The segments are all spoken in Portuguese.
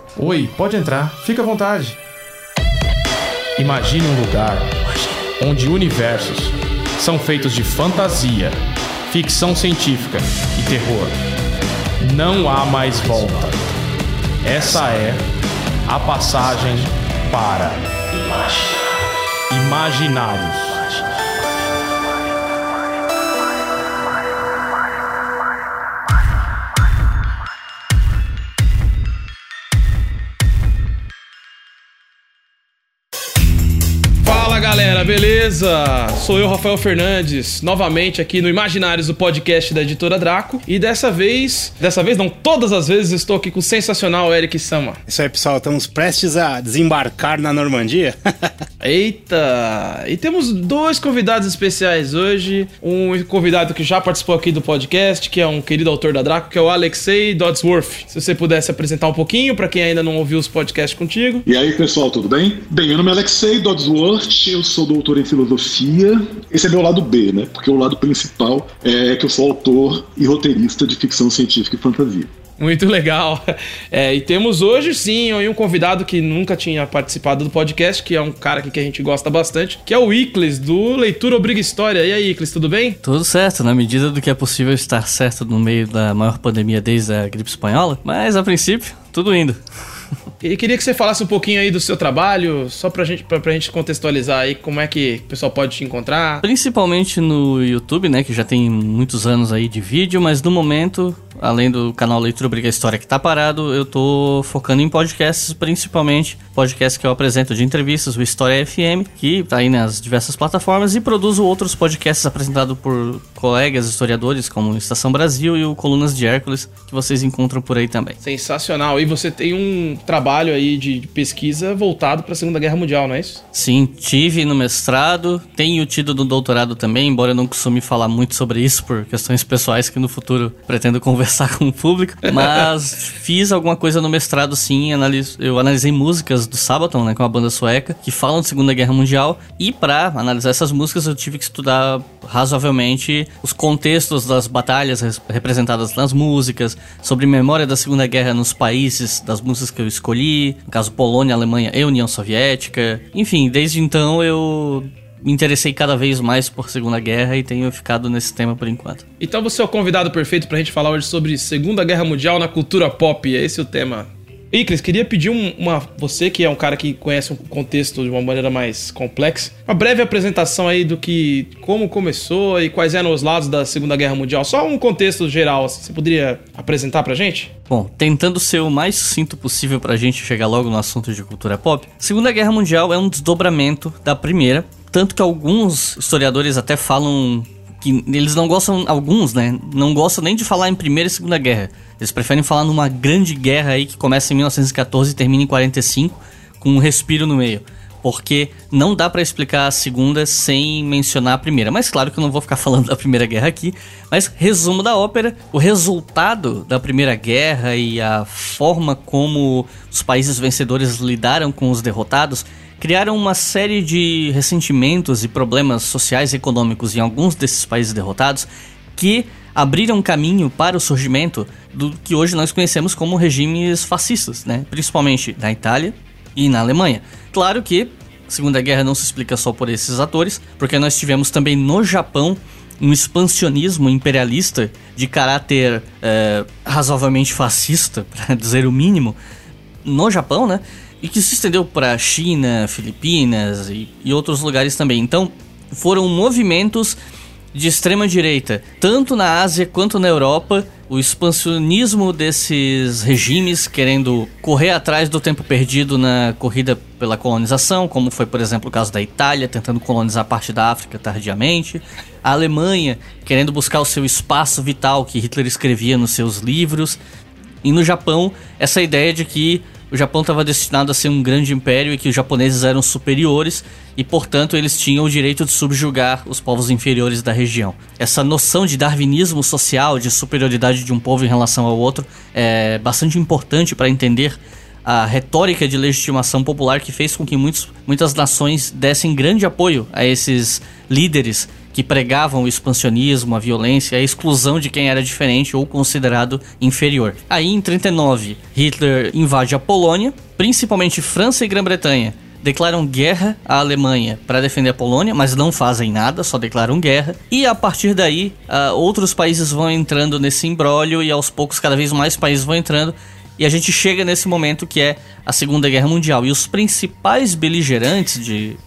Oi, pode entrar, fica à vontade. Imagine um lugar onde universos são feitos de fantasia, ficção científica e terror. Não há mais volta. Essa é a passagem para Imaginários. Galera, beleza? Sou eu, Rafael Fernandes, novamente aqui no Imaginários, o podcast da Editora Draco. E dessa vez não, todas as vezes estou aqui com o sensacional Eric Sama. Isso aí, pessoal, estamos prestes a desembarcar na Normandia. Eita! E temos dois convidados especiais hoje. Um convidado que já participou aqui do podcast, que é um querido autor da Draco, que é o Alexei Dodsworth. Se você pudesse apresentar um pouquinho, para quem ainda não ouviu os podcasts contigo. E aí, pessoal, tudo bem? Bem, meu nome é Alexei Dodsworth, eu sou doutor em filosofia. Esse é meu lado B, né? Porque o lado principal é que eu sou autor e roteirista de ficção científica e fantasia. Muito legal. E temos hoje, sim, um convidado que nunca tinha participado do podcast, que é um cara aqui que a gente gosta bastante, que é o Iclis, do Leitura Obriga História. E aí, Iclis, tudo bem? Tudo certo, na medida do que é possível estar certo no meio da maior pandemia desde a gripe espanhola, mas, a princípio, tudo indo. E queria que você falasse um pouquinho aí do seu trabalho, só pra gente contextualizar aí como é que o pessoal pode te encontrar. Principalmente no YouTube, né, que já tem muitos anos aí de vídeo, mas no momento, além do canal Leitura Obriga História que tá parado, eu tô focando em podcasts, principalmente podcasts que eu apresento de entrevistas, o História FM, que tá aí nas diversas plataformas, e produzo outros podcasts apresentados por colegas historiadores, como Estação Brasil e o Colunas de Hércules, que vocês encontram por aí também. Sensacional. E você tem um trabalho aí de pesquisa voltado para a Segunda Guerra Mundial, não é isso? Sim, tive no mestrado, tenho tido no doutorado também, embora eu não costume falar muito sobre isso por questões pessoais que no futuro pretendo conversar com o público, mas fiz alguma coisa no mestrado sim, eu analisei músicas do Sabaton, né, com a banda sueca, que falam de Segunda Guerra Mundial, e para analisar essas músicas eu tive que estudar razoavelmente os contextos das batalhas representadas nas músicas, sobre memória da Segunda Guerra nos países das músicas que eu escolhi, no caso Polônia, Alemanha e União Soviética. Enfim, desde então eu me interessei cada vez mais por Segunda Guerra e tenho ficado nesse tema por enquanto. Então você é o convidado perfeito pra gente falar hoje sobre Segunda Guerra Mundial na cultura pop, é esse o tema. Iclis, queria pedir você que é um cara que conhece o contexto de uma maneira mais complexa, uma breve apresentação aí como começou e quais eram os lados da Segunda Guerra Mundial. Só um contexto geral, assim, você poderia apresentar pra gente? Bom, tentando ser o mais sucinto possível pra gente chegar logo no assunto de cultura pop, Segunda Guerra Mundial é um desdobramento da Primeira, tanto que alguns historiadores até falam que eles não gostam, alguns, né, não gostam nem de falar em Primeira e Segunda Guerra. Eles preferem falar numa grande guerra aí que começa em 1914 e termina em 45, com um respiro no meio. Porque não dá pra explicar a Segunda sem mencionar a Primeira. Mas claro que eu não vou ficar falando da Primeira Guerra aqui. Mas resumo da ópera, o resultado da Primeira Guerra e a forma como os países vencedores lidaram com os derrotados criaram uma série de ressentimentos e problemas sociais e econômicos em alguns desses países derrotados que abriram caminho para o surgimento do que hoje nós conhecemos como regimes fascistas, né? Principalmente na Itália e na Alemanha. Claro que a Segunda Guerra não se explica só por esses atores, porque nós tivemos também no Japão um expansionismo imperialista de caráter razoavelmente fascista, para dizer o mínimo, no Japão, né? E que se estendeu para China, Filipinas e outros lugares também. Então, foram movimentos de extrema direita, tanto na Ásia quanto na Europa, o expansionismo desses regimes querendo correr atrás do tempo perdido na corrida pela colonização, como foi, por exemplo, o caso da Itália, tentando colonizar parte da África tardiamente, a Alemanha querendo buscar o seu espaço vital que Hitler escrevia nos seus livros, e no Japão, essa ideia de que o Japão estava destinado a ser um grande império e que os japoneses eram superiores e, portanto, eles tinham o direito de subjugar os povos inferiores da região. Essa noção de darwinismo social, de superioridade de um povo em relação ao outro, é bastante importante para entender a retórica de legitimação popular que fez com que muitas nações dessem grande apoio a esses líderes que pregavam o expansionismo, a violência, a exclusão de quem era diferente ou considerado inferior. Aí, em 39, Hitler invade a Polônia, principalmente França e Grã-Bretanha declaram guerra à Alemanha para defender a Polônia, mas não fazem nada, só declaram guerra. E a partir daí, outros países vão entrando nesse imbróglio e aos poucos cada vez mais países vão entrando. E a gente chega nesse momento que é a Segunda Guerra Mundial. E os principais beligerantes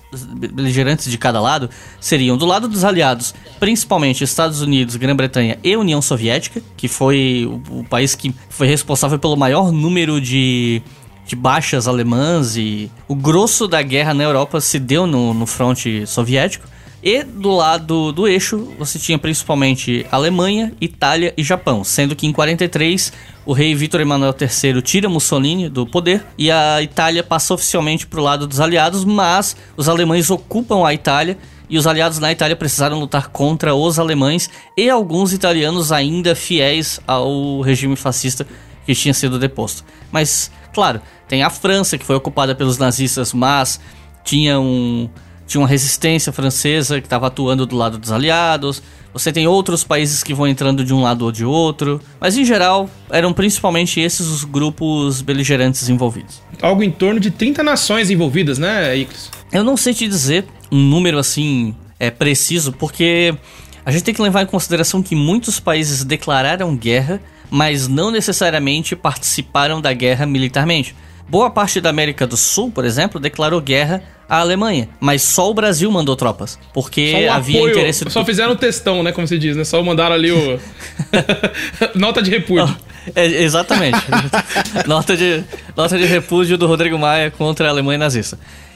de cada lado seriam, do lado dos aliados, principalmente Estados Unidos, Grã-Bretanha e União Soviética, que foi o país que foi responsável pelo maior número de baixas alemãs, e o grosso da guerra na Europa se deu no fronte soviético. E do lado do eixo, você tinha principalmente Alemanha, Itália e Japão, sendo que em 43 o rei Vítor Emanuel III tira Mussolini do poder e a Itália passa oficialmente para o lado dos aliados, mas os alemães ocupam a Itália e os aliados na Itália precisaram lutar contra os alemães e alguns italianos ainda fiéis ao regime fascista que tinha sido deposto. Mas, claro, tem a França, que foi ocupada pelos nazistas, mas tinha uma resistência francesa que estava atuando do lado dos aliados. Você tem outros países que vão entrando de um lado ou de outro. Mas, em geral, eram principalmente esses os grupos beligerantes envolvidos. Algo em torno de 30 nações envolvidas, né, Iclis? Eu não sei te dizer um número assim preciso, porque a gente tem que levar em consideração que muitos países declararam guerra, mas não necessariamente participaram da guerra militarmente. Boa parte da América do Sul, por exemplo, declarou guerra à Alemanha, mas só o Brasil mandou tropas, porque havia apoio, interesse... Só fizeram um textão, né, como se diz, né? Só mandaram ali o... nota de repúdio. Exatamente. nota de repúdio do Rodrigo Maia contra a Alemanha nazista.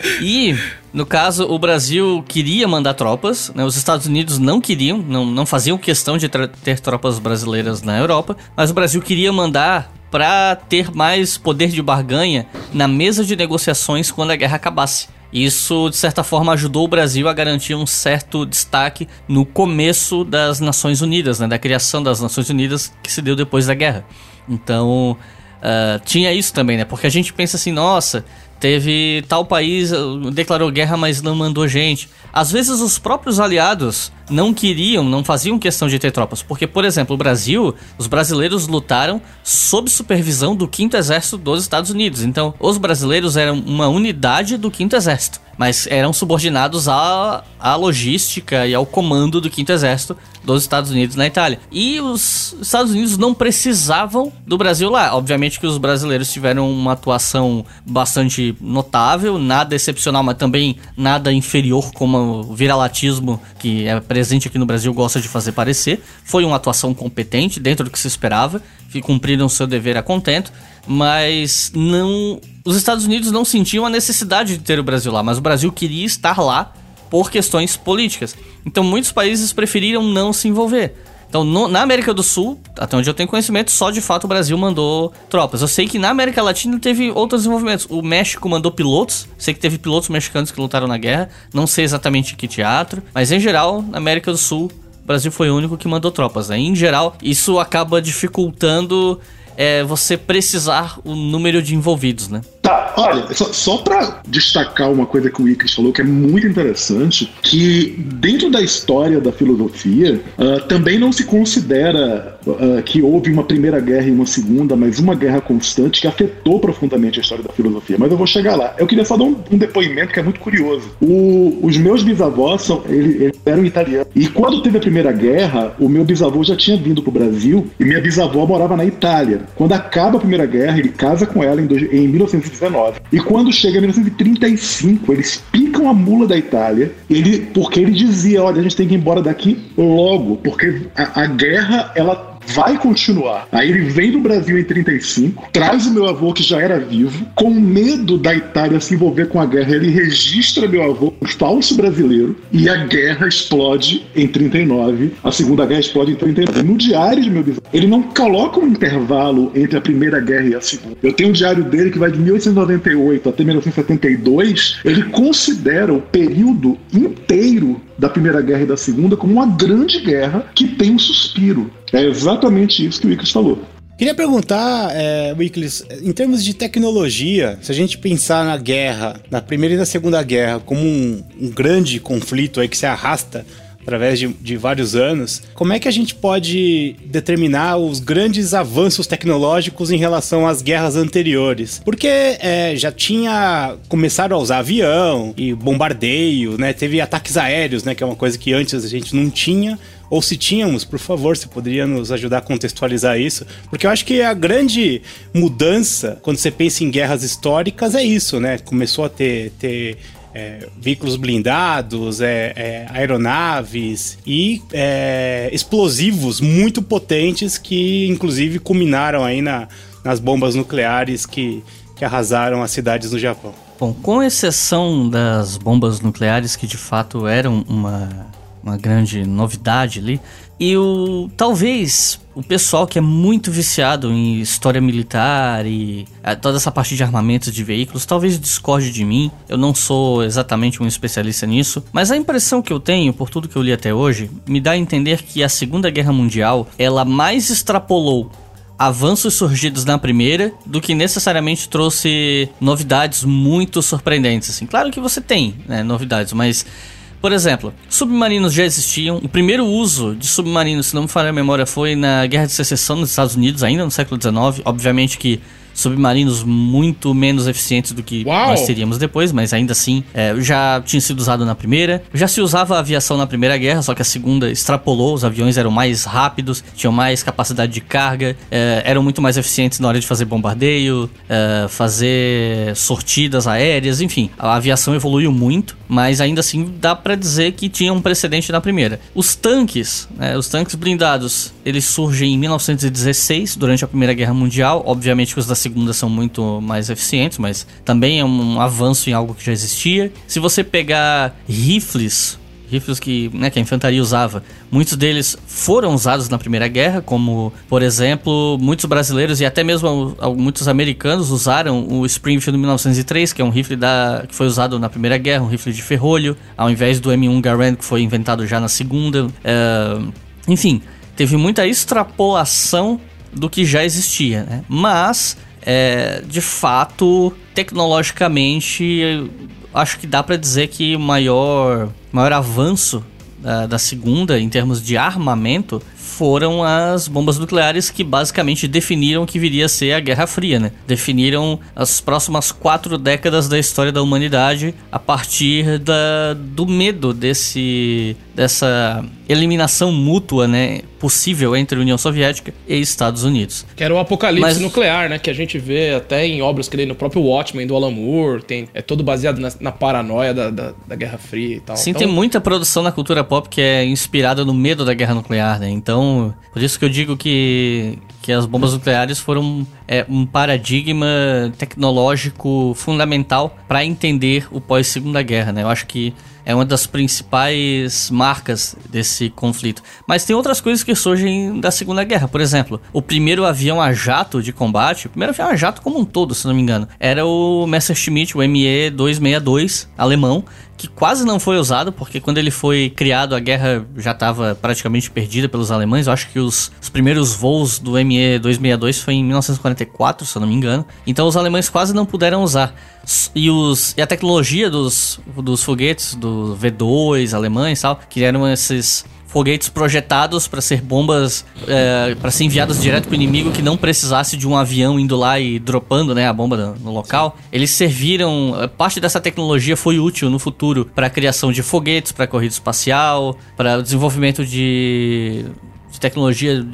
E, no caso, o Brasil queria mandar tropas, né? Os Estados Unidos não queriam, não faziam questão de ter tropas brasileiras na Europa, mas o Brasil queria mandar para ter mais poder de barganha na mesa de negociações quando a guerra acabasse. Isso, de certa forma, ajudou o Brasil a garantir um certo destaque no começo das Nações Unidas, né? Da criação das Nações Unidas, que se deu depois da guerra. Então, tinha isso também, né? Porque a gente pensa assim, nossa, teve tal país, declarou guerra, mas não mandou gente. Às vezes os próprios aliados não faziam questão de ter tropas. Porque, por exemplo, o Brasil, os brasileiros lutaram sob supervisão do 5º Exército dos Estados Unidos. Então, os brasileiros eram uma unidade do 5º Exército, mas eram subordinados à logística e ao comando do 5º Exército dos Estados Unidos na Itália. E os Estados Unidos não precisavam do Brasil lá. Obviamente que os brasileiros tiveram uma atuação bastante notável, nada excepcional, mas também nada inferior, como o viralatismo que é presente aqui no Brasil gosta de fazer parecer. Foi uma atuação competente, dentro do que se esperava, cumpriram seu dever a contento, mas os Estados Unidos não sentiam a necessidade de ter o Brasil lá, mas o Brasil queria estar lá por questões políticas. Então muitos países preferiram não se envolver. Então na América do Sul, até onde eu tenho conhecimento, só de fato o Brasil mandou tropas. Eu sei que na América Latina teve outros desenvolvimentos. O México mandou pilotos, sei que teve pilotos mexicanos que lutaram na guerra, não sei exatamente em que teatro, mas em geral, na América do Sul, o Brasil foi o único que mandou tropas, né? Em geral, isso acaba dificultando você precisar o número de envolvidos, né? Tá, olha, só pra destacar uma coisa que o Iclis falou que é muito interessante, que dentro da história da filosofia, também não se considera que houve uma primeira guerra e uma segunda, mas uma guerra constante que afetou profundamente a história da filosofia. Mas eu vou chegar lá. Eu queria só dar um depoimento que é muito curioso. Os meus bisavós, eles eram italianos. E quando teve a primeira guerra, o meu bisavô já tinha vindo pro Brasil e minha bisavó morava na Itália. Quando acaba a primeira guerra, ele casa com ela em 1919. E quando chega em 1935, eles picam a mula da Itália, porque ele dizia, olha, a gente tem que ir embora daqui logo, porque a guerra, ela vai continuar. Aí ele vem do Brasil em 35, traz o meu avô que já era vivo, com medo da Itália se envolver com a guerra, ele registra meu avô como falso brasileiro, e a guerra explode em 39, a Segunda Guerra explode em 39. No diário de meu bisavô, ele não coloca um intervalo entre a Primeira Guerra e a Segunda. Eu tenho um diário dele que vai de 1898 até 1972, ele considera o período inteiro da Primeira Guerra e da Segunda como uma grande guerra que tem um suspiro. É exatamente isso que o Iclis falou. Queria perguntar, Iclis, em termos de tecnologia, se a gente pensar na guerra, na Primeira e na Segunda Guerra, como um grande conflito aí que se arrasta através de vários anos, como é que a gente pode determinar os grandes avanços tecnológicos em relação às guerras anteriores? Porque já começaram a usar avião e bombardeio, né? Teve ataques aéreos, né? Que é uma coisa que antes a gente não tinha. Ou se tínhamos, por favor, você poderia nos ajudar a contextualizar isso? Porque eu acho que a grande mudança, quando você pensa em guerras históricas, é isso, né? Começou a ter veículos blindados, aeronaves e explosivos muito potentes que, inclusive, culminaram aí nas bombas nucleares que arrasaram as cidades no Japão. Bom, com exceção das bombas nucleares, que de fato eram uma grande novidade ali, e talvez o pessoal que é muito viciado em história militar e toda essa parte de armamentos de veículos, talvez discorde de mim. Eu não sou exatamente um especialista nisso, mas a impressão que eu tenho, por tudo que eu li até hoje, me dá a entender que a Segunda Guerra Mundial, ela mais extrapolou avanços surgidos na primeira do que necessariamente trouxe novidades muito surpreendentes. Assim, claro que você tem, né, novidades, mas... Por exemplo, submarinos já existiam. O primeiro uso de submarinos, se não me falha a memória, foi na Guerra de Secessão nos Estados Unidos, ainda no século XIX. Obviamente que submarinos muito menos eficientes do que nós teríamos depois, mas ainda assim já tinha sido usado na primeira. Já se usava a aviação na Primeira Guerra, só que a Segunda extrapolou. Os aviões eram mais rápidos, tinham mais capacidade de carga, eram muito mais eficientes na hora de fazer bombardeio, fazer sortidas aéreas, enfim. A aviação evoluiu muito, mas ainda assim dá pra dizer que tinha um precedente na primeira. Os tanques blindados, eles surgem em 1916, durante a Primeira Guerra Mundial. Obviamente que os da Segunda são muito mais eficientes, mas também é um avanço em algo que já existia. Se você pegar rifles que a infantaria usava, muitos deles foram usados na Primeira Guerra, como, por exemplo, muitos brasileiros e até mesmo muitos americanos usaram o Springfield 1903, que é um rifle que foi usado na Primeira Guerra, um rifle de ferrolho, ao invés do M1 Garand, que foi inventado já na Segunda. Enfim, teve muita extrapolação do que já existia, né? Mas, de fato, tecnologicamente, acho que dá pra dizer que o maior avanço da Segunda, em termos de armamento, foram as bombas nucleares, que basicamente definiram o que viria a ser a Guerra Fria, né? Definiram as próximas 4 décadas da história da humanidade a partir do medo dessa eliminação mútua, né, possível entre a União Soviética e Estados Unidos. Que era o apocalipse nuclear, né, que a gente vê até em obras que nem no próprio Watchmen, do Alan Moore, é todo baseado na paranoia da Guerra Fria e tal. Sim, então... tem muita produção na cultura pop que é inspirada no medo da guerra nuclear, né, então por isso que eu digo que as bombas nucleares foram um paradigma tecnológico fundamental para entender o pós-Segunda Guerra, né, eu acho que é uma das principais marcas desse conflito. Mas tem outras coisas que surgem da Segunda Guerra. Por exemplo, o primeiro avião a jato de combate, o primeiro avião a jato como um todo, se não me engano, era o Messerschmitt, o Me-262 alemão, que quase não foi usado, porque quando ele foi criado a guerra já estava praticamente perdida pelos alemães. Eu acho que os primeiros voos do Me-262 foi em 1944, se eu não me engano. Então os alemães quase não puderam usar. E a tecnologia dos foguetes, do V2 alemães e tal, que eram esses foguetes projetados para ser bombas, para ser enviadas direto para o inimigo, que não precisasse de um avião indo lá e dropando, né, a bomba no local. Eles serviram, parte dessa tecnologia foi útil no futuro para a criação de foguetes, para corrida espacial, para o desenvolvimento de tecnologia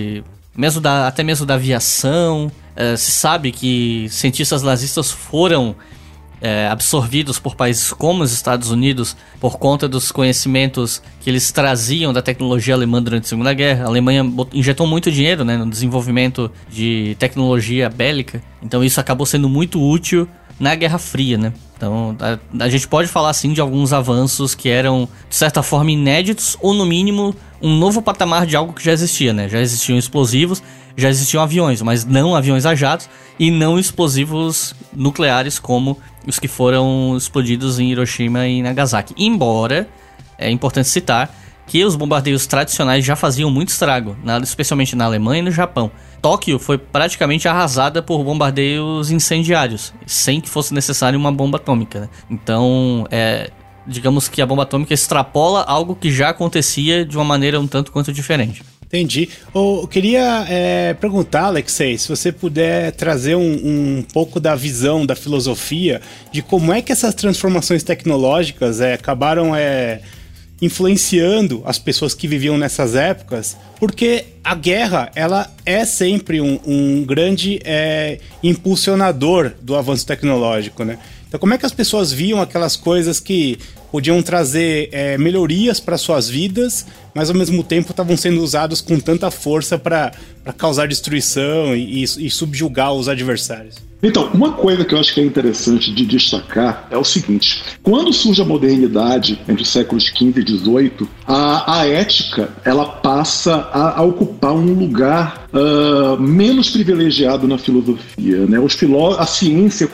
até mesmo da aviação. Se sabe que cientistas nazistas foram absorvidos por países como os Estados Unidos por conta dos conhecimentos que eles traziam da tecnologia alemã durante a Segunda Guerra. A Alemanha injetou muito dinheiro, né, no desenvolvimento de tecnologia bélica, então isso acabou sendo muito útil na Guerra Fria, né? Então a gente pode falar assim de alguns avanços que eram de certa forma inéditos, ou no mínimo um novo patamar de algo que já existia, né? Já existiam explosivos, já existiam aviões, mas não aviões a jato e não explosivos nucleares como os que foram explodidos em Hiroshima e Nagasaki. Embora, é importante citar que os bombardeios tradicionais já faziam muito estrago, especialmente na Alemanha e no Japão. Tóquio foi praticamente arrasada por bombardeios incendiários, sem que fosse necessário uma bomba atômica, né? Então, digamos que a bomba atômica extrapola algo que já acontecia de uma maneira um tanto quanto diferente. Entendi. Eu queria perguntar, Alexei, se você puder trazer um pouco da visão, da filosofia, de como é que essas transformações tecnológicas acabaram influenciando as pessoas que viviam nessas épocas, porque a guerra, ela é sempre um grande impulsionador do avanço tecnológico, né? Então, como é que as pessoas viam aquelas coisas que podiam trazer melhorias para suas vidas, mas ao mesmo tempo estavam sendo usados com tanta força para causar destruição e subjugar os adversários? Então, uma coisa que eu acho que é interessante de destacar é o seguinte: quando surge a modernidade, entre os séculos XV e XVIII, a ética ela passa a ocupar um lugar menos privilegiado na filosofia, né? A ciência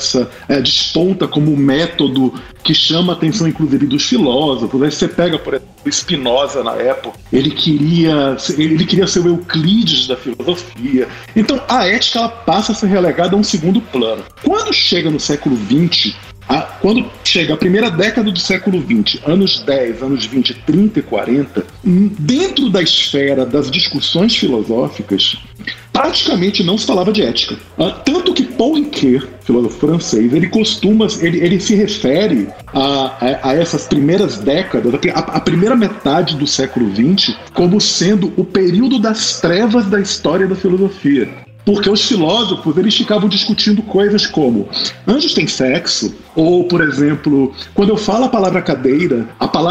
desponta como um método que chama a atenção, inclusive, dos filósofos. Aí você pega, por exemplo, Spinoza na época, ele queria ser o Euclides da filosofia. Então, a ética ela passa a ser relegada a um segundo plano. Quando chega no século XX, quando chega a primeira década do século XX, anos 10, anos 20, 30 e 40, dentro da esfera das discussões filosóficas, praticamente não se falava de ética. Tanto que Paul Ricoeur, filósofo francês, ele se refere a essas primeiras décadas, a primeira metade do século XX, como sendo o período das trevas da história da filosofia. Porque os filósofos, eles ficavam discutindo coisas como: anjos têm sexo? Ou, por exemplo, quando eu falo a palavra cadeira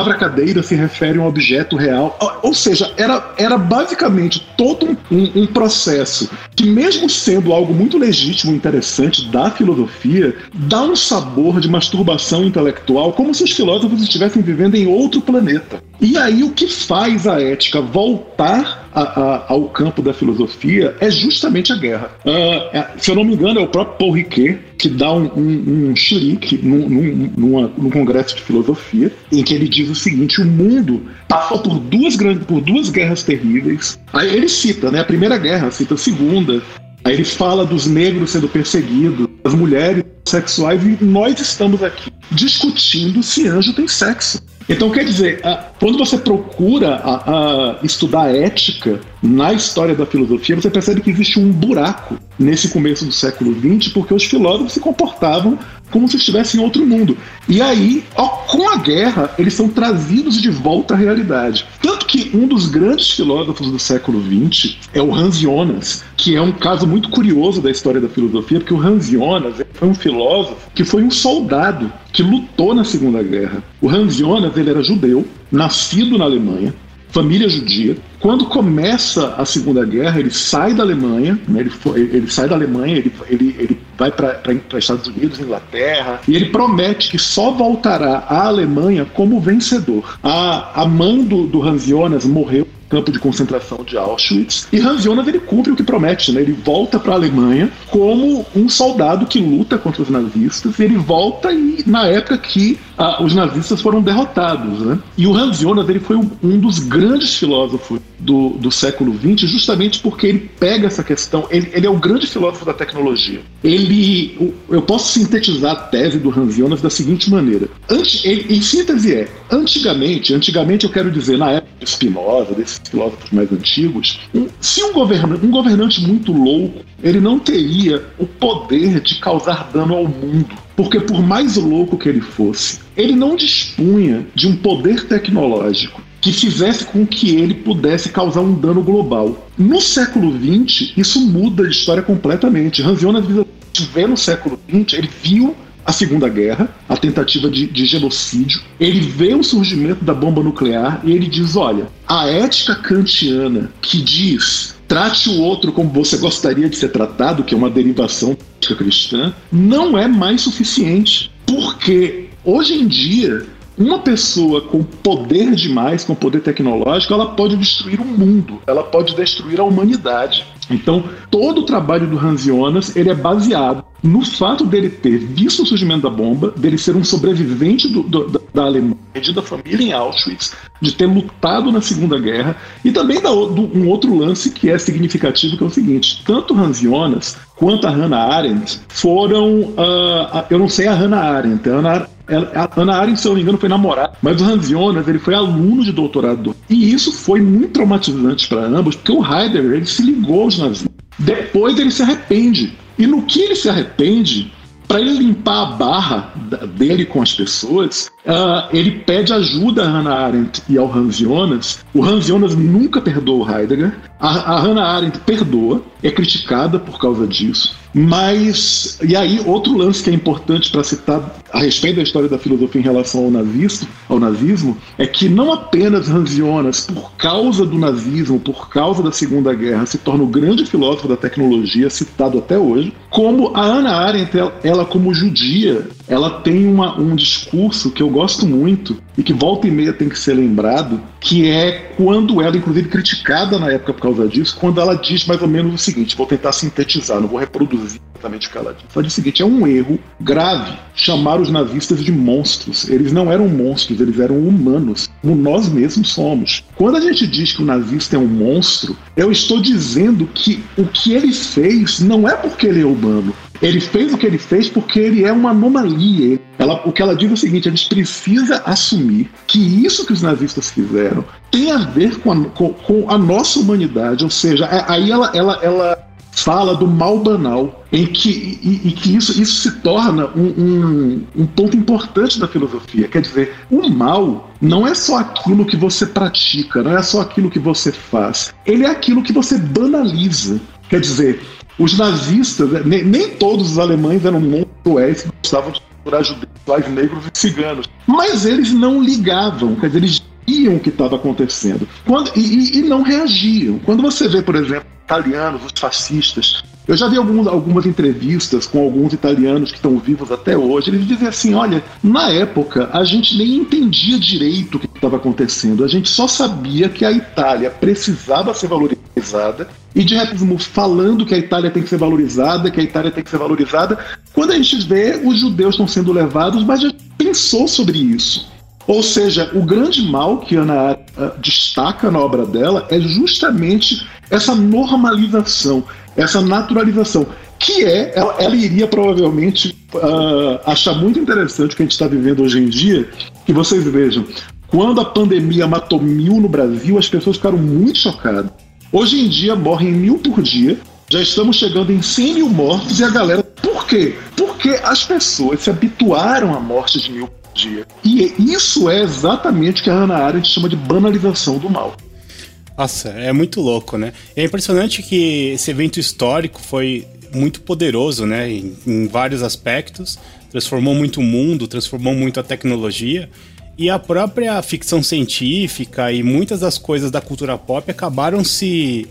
se refere a um objeto real. Ou seja, era basicamente todo um processo que, mesmo sendo algo muito legítimo e interessante da filosofia, dá um sabor de masturbação intelectual, como se os filósofos estivessem vivendo em outro planeta. E aí o que faz a ética voltar ao campo da filosofia é justamente a guerra. Se eu não me engano, é o próprio Paul Ricoeur que dá um chilique num congresso de filosofia, em que ele diz o seguinte: o mundo passou por duas guerras terríveis. Aí ele cita, né, a Primeira Guerra, cita a Segunda. Aí ele fala dos negros sendo perseguidos, das mulheres sexuais, e nós estamos aqui discutindo se anjo tem sexo. Então, quer dizer, quando você procura estudar ética na história da filosofia, você percebe que existe um buraco nesse começo do século XX, porque os filósofos se comportavam como se estivessem em outro mundo. E aí, com a guerra, eles são trazidos de volta à realidade. Tanto que um dos grandes filósofos do século XX é o Hans Jonas, que é um caso muito curioso da história da filosofia, porque o Hans Jonas foi um filósofo que foi um soldado que lutou na Segunda Guerra. O Hans Jonas, ele era judeu, nascido na Alemanha, família judia. Quando começa a Segunda Guerra, ele sai da Alemanha, né? Ele sai da Alemanha, ele vai para Estados Unidos, Inglaterra, e ele promete que só voltará à Alemanha como vencedor. A mãe do Hans Jonas morreu no campo de concentração de Auschwitz, e Hans Jonas ele cumpre o que promete, né? Ele volta para a Alemanha como um soldado que luta contra os nazistas, e ele volta na época que os nazistas foram derrotados, né? E o Hans Jonas ele foi um dos grandes filósofos do século XX, justamente porque ele pega essa questão. Ele é o grande filósofo da tecnologia. Eu posso sintetizar a tese do Hans Jonas da seguinte maneira. Em síntese antigamente eu quero dizer, na época de Spinoza, desses filósofos mais antigos, se um governante muito louco, ele não teria o poder de causar dano ao mundo. Porque por mais louco que ele fosse, ele não dispunha de um poder tecnológico que fizesse com que ele pudesse causar um dano global. No século XX, isso muda a história completamente. Hans Jonas vê no século XX, ele viu a Segunda Guerra, a tentativa de genocídio, ele vê o surgimento da bomba nuclear e ele diz: olha, a ética kantiana que diz trate o outro como você gostaria de ser tratado, que é uma derivação da ética cristã, não é mais suficiente. Porque hoje em dia, uma pessoa com poder demais, com poder tecnológico, ela pode destruir o mundo, ela pode destruir a humanidade. Então, todo o trabalho do Hans Jonas, ele é baseado no fato dele ter visto o surgimento da bomba, dele ser um sobrevivente da Alemanha, da família em Auschwitz, de ter lutado na Segunda Guerra, e também um outro lance que é significativo, que é o seguinte: tanto Hans Jonas quanto a Hannah Arendt foram... eu não sei a Hannah Arendt A Hannah Arendt, se eu não me engano, foi namorada, mas o Hans Jonas, ele foi aluno de doutorado. E isso foi muito traumatizante para ambos, porque o Heidegger, ele se ligou aos nazistas. Depois ele se arrepende. E no que ele se arrepende, para ele limpar a barra dele com as pessoas, ele pede ajuda a Hannah Arendt e ao Hans Jonas. O Hans Jonas nunca perdoa o Heidegger. A Hannah Arendt perdoa, é criticada por causa disso. Mas, e aí, outro lance que é importante para citar a respeito da história da filosofia em relação ao nazismo, é que não apenas Hans Jonas, por causa do nazismo, por causa da Segunda Guerra, se torna o grande filósofo da tecnologia, citado até hoje, como a Hannah Arendt, ela como judia, ela tem um discurso que eu gosto muito e que volta e meia tem que ser lembrado, que é quando ela, inclusive criticada na época por causa disso, quando ela diz mais ou menos o seguinte, vou tentar sintetizar, não vou reproduzir exatamente o que ela diz. Ela diz o seguinte, é um erro grave chamar os nazistas de monstros. Eles não eram monstros, eles eram humanos, como nós mesmos somos. Quando a gente diz que o nazista é um monstro, eu estou dizendo que o que ele fez não é porque ele é humano. Ele fez o que ele fez porque ele é uma anomalia. O que ela diz é o seguinte, a gente precisa assumir que isso que os nazistas fizeram tem a ver com a nossa humanidade, ou seja, aí ela fala do mal banal, em que isso se torna um ponto importante da filosofia. Quer dizer, o mal não é só aquilo que você pratica, não é só aquilo que você faz. Ele é aquilo que você banaliza. Quer dizer, os nazistas, nem todos os alemães eram muito cruéis que gostavam de torturar judeus, negros e ciganos. Mas eles não ligavam, quer dizer, eles viam o que estava acontecendo e não reagiam. Quando você vê, por exemplo, italianos, os fascistas, eu já vi algumas entrevistas com alguns italianos que estão vivos até hoje, eles dizem assim, olha, na época a gente nem entendia direito o que estava acontecendo, a gente só sabia que a Itália precisava ser valorizada, e de repente falando que a Itália tem que ser valorizada, quando a gente vê os judeus estão sendo levados, mas já pensou sobre isso. Ou seja, o grande mal que Hannah Arendt destaca na obra dela é justamente essa normalização, essa naturalização, que ela iria provavelmente achar muito interessante o que a gente está vivendo hoje em dia, que vocês vejam, quando a pandemia matou 1.000 no Brasil, as pessoas ficaram muito chocadas. Hoje em dia morrem 1.000 por dia, já estamos chegando em 100.000 mortos, e a galera... Por quê? Porque as pessoas se habituaram à morte de 1.000 por dia. E isso é exatamente o que a Hannah Arendt chama de banalização do mal. Nossa, é muito louco, né? É impressionante que esse evento histórico foi muito poderoso, né? Em vários aspectos. Transformou muito o mundo, transformou muito a tecnologia. E a própria ficção científica e muitas das coisas da cultura pop acabaram se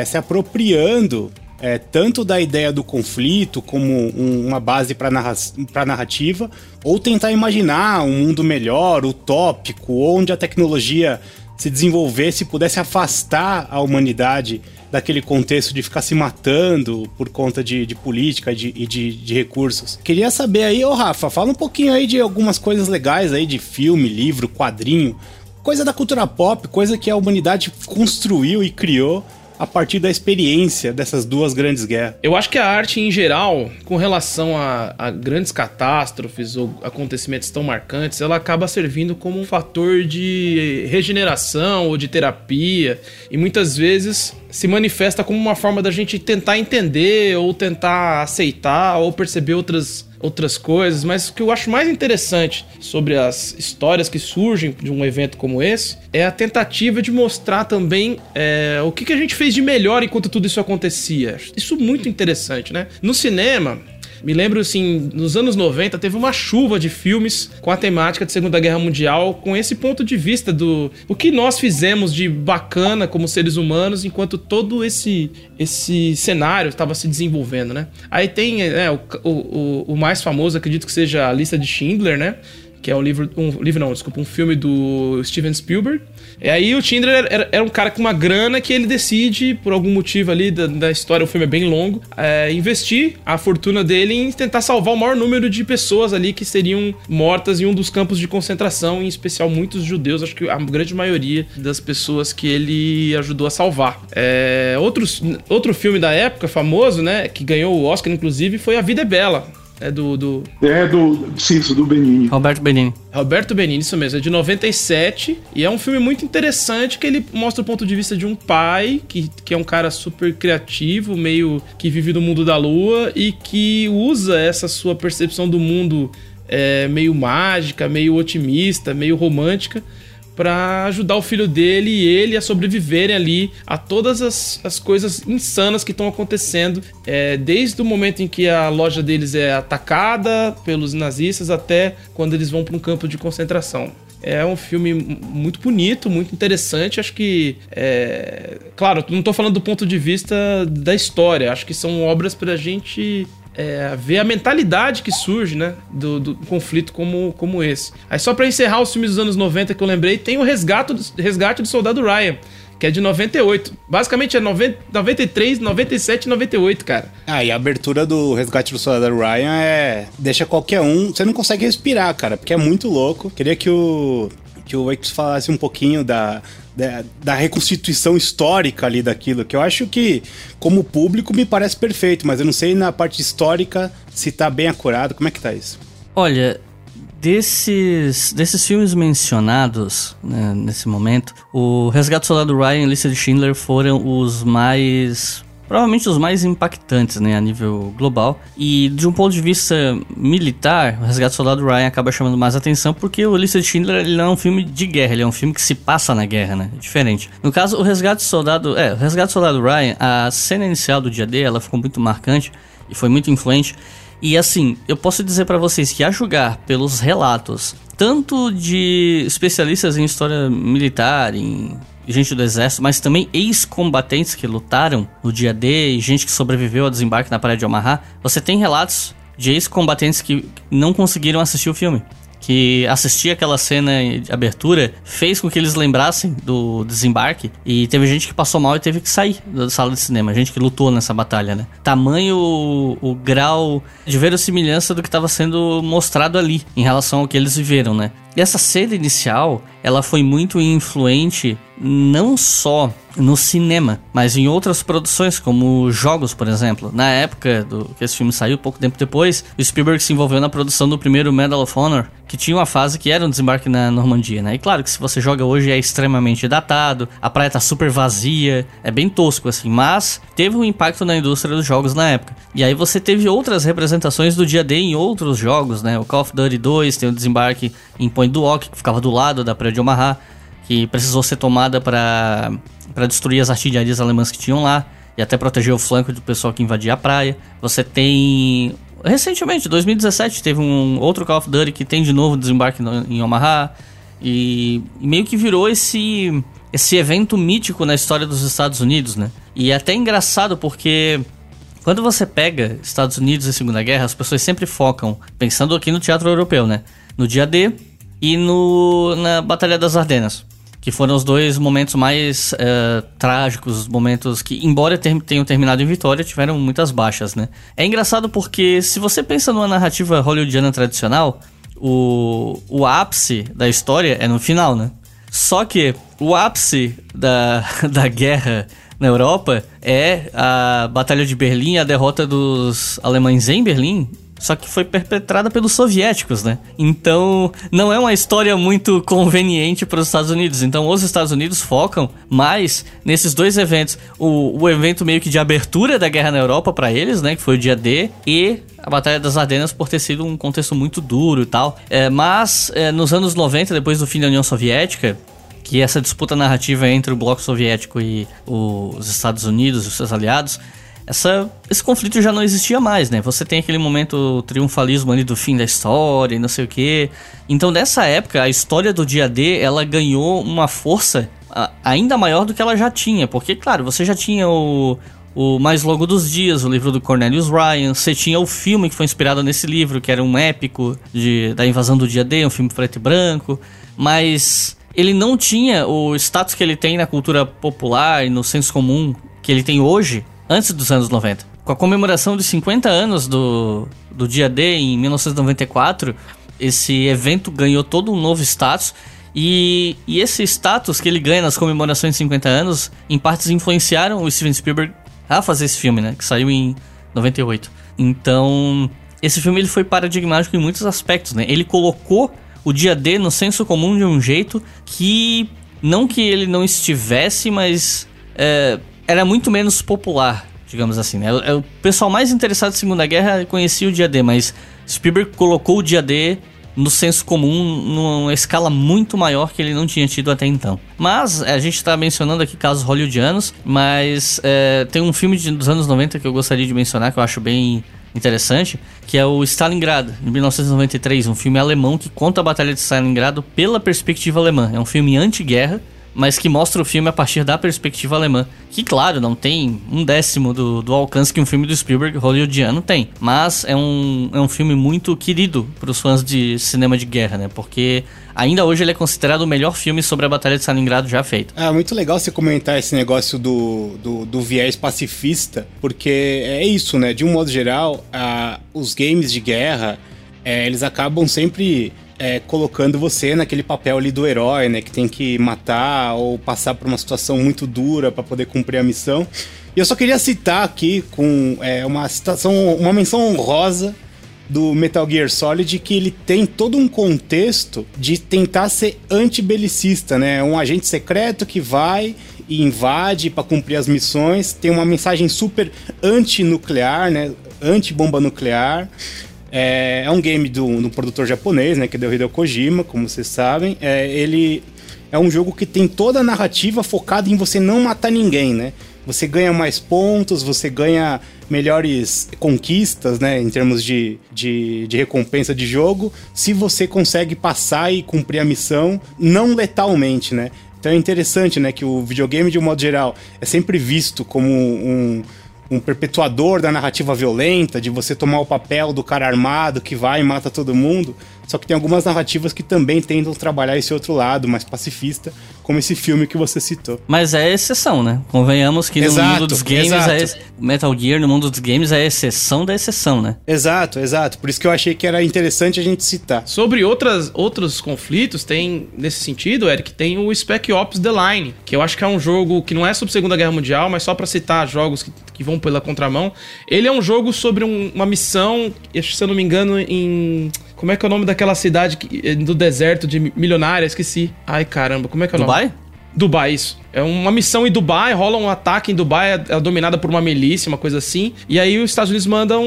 apropriando tanto da ideia do conflito como uma base para narrativa, ou tentar imaginar um mundo melhor, utópico, onde a tecnologia se desenvolvesse e pudesse afastar a humanidade daquele contexto de ficar se matando por conta de política e de recursos. Queria saber aí, Rafa, fala um pouquinho aí de algumas coisas legais aí de filme, livro, quadrinho, coisa da cultura pop, coisa que a humanidade construiu e criou a partir da experiência dessas duas grandes guerras. Eu acho que a arte em geral, com relação a grandes catástrofes ou acontecimentos tão marcantes, ela acaba servindo como um fator de regeneração ou de terapia, e muitas vezes se manifesta como uma forma da gente tentar entender ou tentar aceitar ou perceber outras coisas. Mas o que eu acho mais interessante sobre as histórias que surgem de um evento como esse é a tentativa de mostrar também o que a gente fez de melhor enquanto tudo isso acontecia. Isso muito interessante, né? No cinema, me lembro, assim, nos anos 90 teve uma chuva de filmes com a temática de Segunda Guerra Mundial, com esse ponto de vista do o que nós fizemos de bacana como seres humanos enquanto todo esse cenário estava se desenvolvendo, né? Aí tem o mais famoso, acredito que seja A Lista de Schindler, né? Que é um filme do Steven Spielberg. E aí o Schindler era um cara com uma grana que ele decide, por algum motivo ali da história, o filme é bem longo, investir a fortuna dele em tentar salvar o maior número de pessoas ali que seriam mortas em um dos campos de concentração, em especial muitos judeus, acho que a grande maioria das pessoas que ele ajudou a salvar. Outro filme da época, famoso, né, que ganhou o Oscar, inclusive, foi A Vida é Bela. É do Sim, isso, do Benigni. Roberto Benigni. Roberto Benigni, isso mesmo, é de 97, e é um filme muito interessante que ele mostra o ponto de vista de um pai que é um cara super criativo, meio que vive no mundo da lua e que usa essa sua percepção do mundo meio mágica, meio otimista, meio romântica, pra ajudar o filho dele e ele a sobreviverem ali a todas as coisas insanas que estão acontecendo, desde o momento em que a loja deles é atacada pelos nazistas até quando eles vão para um campo de concentração. É um filme muito bonito, muito interessante. Acho que, claro, não estou falando do ponto de vista da história, acho que são obras pra gente ver a mentalidade que surge, né, do conflito como esse. Aí só pra encerrar os filmes dos anos 90 que eu lembrei, tem o Resgate do Soldado Ryan, que é de 98. Basicamente é 93, 97 e 98, cara. E a abertura do Resgate do Soldado Ryan deixa qualquer um... Você não consegue respirar, cara, porque é muito louco. Queria que o Wix falasse um pouquinho da reconstituição histórica ali daquilo, que eu acho que, como público, me parece perfeito, mas eu não sei na parte histórica se tá bem acurado. Como é que tá isso? Olha, desses filmes mencionados, né, nesse momento, o Resgate do Soldado Ryan e a Lista de Schindler foram os mais... provavelmente os mais impactantes, né, a nível global. E de um ponto de vista militar, o Resgate do Soldado Ryan acaba chamando mais atenção porque o Lista de Schindler, ele não é um filme de guerra, ele é um filme que se passa na guerra, né, é diferente. No caso, o Resgate do Soldado Ryan, a cena inicial do dia D, ela ficou muito marcante e foi muito influente. E assim, eu posso dizer pra vocês que, a julgar pelos relatos, tanto de especialistas em história militar, em gente do exército, mas também ex-combatentes que lutaram no dia D e gente que sobreviveu ao desembarque na Praia de Omaha, você tem relatos de ex-combatentes que não conseguiram assistir o filme, que assistir aquela cena de abertura fez com que eles lembrassem do desembarque, e teve gente que passou mal e teve que sair da sala de cinema, gente que lutou nessa batalha, né? Tamanho o grau de verossimilhança do que estava sendo mostrado ali em relação ao que eles viveram, né? E essa cena inicial, ela foi muito influente não só no cinema, mas em outras produções, como jogos, por exemplo. Na época que esse filme saiu, pouco tempo depois, o Spielberg se envolveu na produção do primeiro Medal of Honor, que tinha uma fase que era um desembarque na Normandia, né? E claro que se você joga hoje é extremamente datado, a praia tá super vazia, é bem tosco assim, mas teve um impacto na indústria dos jogos na época. E aí você teve outras representações do dia D em outros jogos, né? O Call of Duty 2 tem o desembarque em Point du Hoc, que ficava do lado da Praia de Omaha, que precisou ser tomada para destruir as artilharias alemãs que tinham lá e até proteger o flanco do pessoal que invadia a praia. Você tem... recentemente, 2017, teve um outro Call of Duty que tem de novo desembarque em Omaha, e meio que virou esse evento mítico na história dos Estados Unidos, né? E é até engraçado porque quando você pega Estados Unidos e Segunda Guerra, as pessoas sempre focam, pensando aqui no teatro europeu, né? No dia D e na Batalha das Ardenas, que foram os dois momentos mais trágicos, momentos que, embora tenham terminado em vitória, tiveram muitas baixas, né? É engraçado porque, se você pensa numa narrativa hollywoodiana tradicional, o ápice da história é no final, né? Só que o ápice da guerra na Europa é a Batalha de Berlim, a derrota dos alemães em Berlim, só que foi perpetrada pelos soviéticos, né? Então, não é uma história muito conveniente para os Estados Unidos. Então, os Estados Unidos focam mais nesses dois eventos. O evento meio que de abertura da guerra na Europa para eles, né? Que foi o dia D, e a Batalha das Ardenas por ter sido um contexto muito duro e tal. Mas, nos anos 90, depois do fim da União Soviética, que essa disputa narrativa entre o bloco soviético e os Estados Unidos e os seus aliados, esse conflito já não existia mais, né? Você tem aquele momento triunfalismo ali do fim da história e não sei o quê. Então, nessa época, a história do dia D, ela ganhou uma força ainda maior do que ela já tinha. Porque, claro, você já tinha o Mais Longo dos Dias, o livro do Cornelius Ryan. Você tinha o filme que foi inspirado nesse livro, que era um épico da invasão do dia D, um filme preto e branco. Mas ele não tinha o status que ele tem na cultura popular e no senso comum que ele tem hoje, antes dos anos 90. Com a comemoração de 50 anos do dia D em 1994, esse evento ganhou todo um novo status, e esse status que ele ganha nas comemorações de 50 anos, em partes influenciaram o Steven Spielberg a fazer esse filme, né, que saiu em 98. Então, esse filme ele foi paradigmático em muitos aspectos, né? Ele colocou o dia D no senso comum de um jeito que, não que ele não estivesse, mas era muito menos popular, digamos assim, né? O pessoal mais interessado em Segunda Guerra conhecia o dia D, mas Spielberg colocou o dia D no senso comum numa escala muito maior que ele não tinha tido até então. Mas a gente está mencionando aqui casos hollywoodianos, mas tem um filme dos anos 90 que eu gostaria de mencionar, que eu acho bem interessante, que é o Stalingrado, de 1993, um filme alemão que conta a Batalha de Stalingrado pela perspectiva alemã. É um filme anti-guerra, mas que mostra o filme a partir da perspectiva alemã. Que, claro, não tem 1/10 do alcance que um filme do Spielberg hollywoodiano tem. Mas é um filme muito querido para os fãs de cinema de guerra, né? Porque ainda hoje ele é considerado o melhor filme sobre a Batalha de Stalingrado já feito. Muito legal você comentar esse negócio do viés pacifista, porque é isso, né? De um modo geral, os games de guerra, eles acabam sempre colocando você naquele papel ali do herói, né? Que tem que matar ou passar por uma situação muito dura para poder cumprir a missão. E eu só queria citar aqui com uma menção honrosa do Metal Gear Solid, que ele tem todo um contexto de tentar ser antibelicista, né? Um agente secreto que vai e invade para cumprir as missões, tem uma mensagem super anti-nuclear, né? Anti-bomba nuclear. É um game do produtor japonês, né, que é o Hideo Kojima, como vocês sabem. Ele é um jogo que tem toda a narrativa focada em você não matar ninguém, né? Você ganha mais pontos, você ganha melhores conquistas, né, em termos de recompensa de jogo, se você consegue passar e cumprir a missão não letalmente, né? Então é interessante, né, que o videogame, de um modo geral, é sempre visto como um perpetuador da narrativa violenta, de você tomar o papel do cara armado que vai e mata todo mundo. Só que tem algumas narrativas que também tentam trabalhar esse outro lado, mais pacifista, como esse filme que você citou. Mas é exceção, né? Convenhamos que no mundo dos games, Metal Gear no mundo dos games é a exceção da exceção, né? Exato. Por isso que eu achei que era interessante a gente citar. Sobre outros conflitos, tem, nesse sentido, Eric, tem o Spec Ops The Line, que eu acho que é um jogo que não é sobre Segunda Guerra Mundial, mas só pra citar jogos que vão pela contramão. Ele é um jogo sobre uma missão, se eu não me engano, em... Como é que é o nome daquela cidade do deserto de milionária? Esqueci. Ai, caramba, como é que é o nome? Dubai? Dubai, isso. É uma missão em Dubai, rola um ataque em Dubai, é dominada por uma milícia, uma coisa assim. E aí os Estados Unidos mandam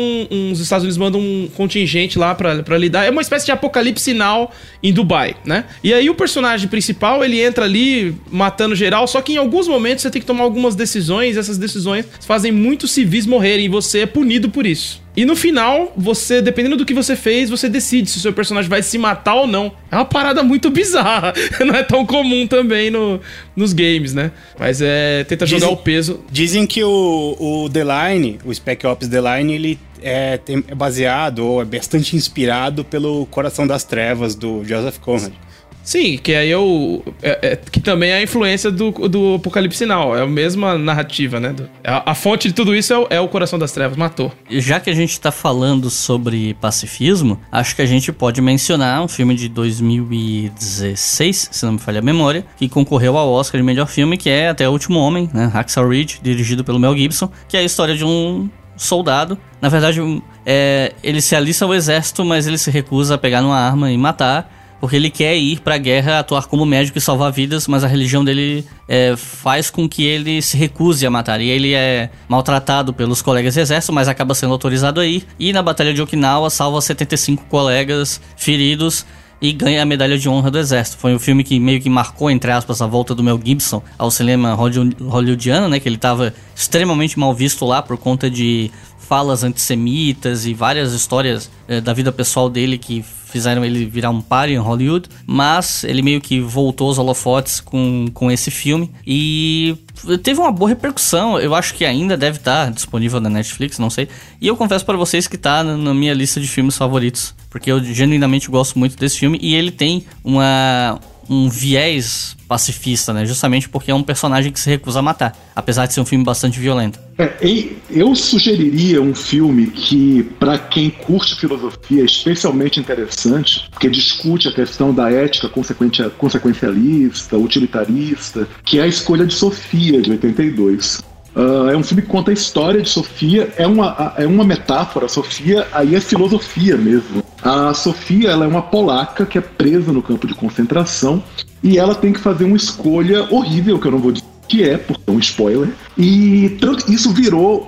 um contingente lá pra lidar. É uma espécie de apocalipse final em Dubai, né? E aí o personagem principal, ele entra ali matando geral, só que em alguns momentos você tem que tomar algumas decisões, e essas decisões fazem muitos civis morrerem, e você é punido por isso. E no final, você, dependendo do que você fez, você decide se o seu personagem vai se matar ou não. É uma parada muito bizarra. Não é tão comum também nos games, né? Mas tenta jogar o peso. Dizem que o The Line, o Spec Ops The Line, ele é baseado, ou é bastante inspirado pelo Coração das Trevas, do Joseph Conrad. Sim, que aí que também é a influência do Apocalipse Now. É a mesma narrativa, né? A fonte de tudo isso é o Coração das Trevas, matou. Já que a gente tá falando sobre pacifismo, acho que a gente pode mencionar um filme de 2016, se não me falha a memória, que concorreu ao Oscar de melhor filme, que é Até o Último Homem, né? Hacksaw Ridge, dirigido pelo Mel Gibson, que é a história de um soldado. Na verdade, ele se alista ao exército, mas ele se recusa a pegar numa arma e matar, porque ele quer ir pra guerra, atuar como médico e salvar vidas, mas a religião dele faz com que ele se recuse a matar. E ele é maltratado pelos colegas do exército, mas acaba sendo autorizado a ir. E na Batalha de Okinawa salva 75 colegas feridos e ganha a medalha de honra do exército. Foi um filme que meio que marcou, entre aspas, a volta do Mel Gibson ao cinema hollywoodiano, né? Que ele estava extremamente mal visto lá por conta de falas antissemitas e várias histórias da vida pessoal dele que fizeram ele virar um páreo em Hollywood, mas ele meio que voltou aos holofotes com esse filme e teve uma boa repercussão. Eu acho que ainda deve estar disponível na Netflix, não sei. E eu confesso para vocês que tá na minha lista de filmes favoritos, porque eu genuinamente gosto muito desse filme e ele tem um viés pacifista, né? Justamente porque é um personagem que se recusa a matar, apesar de ser um filme bastante violento. Eu sugeriria um filme que, para quem curte filosofia, é especialmente interessante, porque discute a questão da ética consequencialista, utilitarista, que é A Escolha de Sofia, de 82. É um filme que conta a história de Sofia, é uma metáfora. Sofia aí é filosofia mesmo. A Sofia, ela é uma polaca que é presa no campo de concentração e ela tem que fazer uma escolha horrível, que eu não vou dizer que é, porque é um spoiler, e isso virou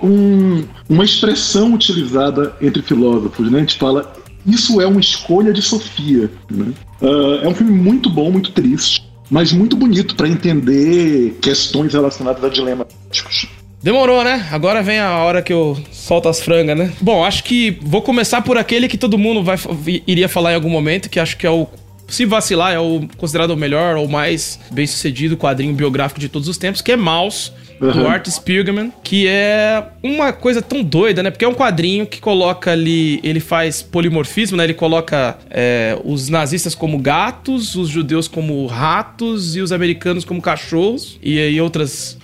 uma expressão utilizada entre filósofos, né? A gente fala, isso é uma escolha de Sofia, né? É um filme muito bom, muito triste, mas muito bonito para entender questões relacionadas a dilemas éticos. Demorou, né? Agora vem a hora que eu solto as frangas, né? Bom, acho que vou começar por aquele que todo mundo iria falar em algum momento, que acho que é o... Se vacilar, é o considerado o melhor ou mais bem-sucedido quadrinho biográfico de todos os tempos, que é Maus, do Art Spiegelman, que é uma coisa tão doida, né? Porque é um quadrinho que coloca ali... Ele faz polimorfismo, né? Ele coloca os nazistas como gatos, os judeus como ratos e os americanos como cachorros. E aí outros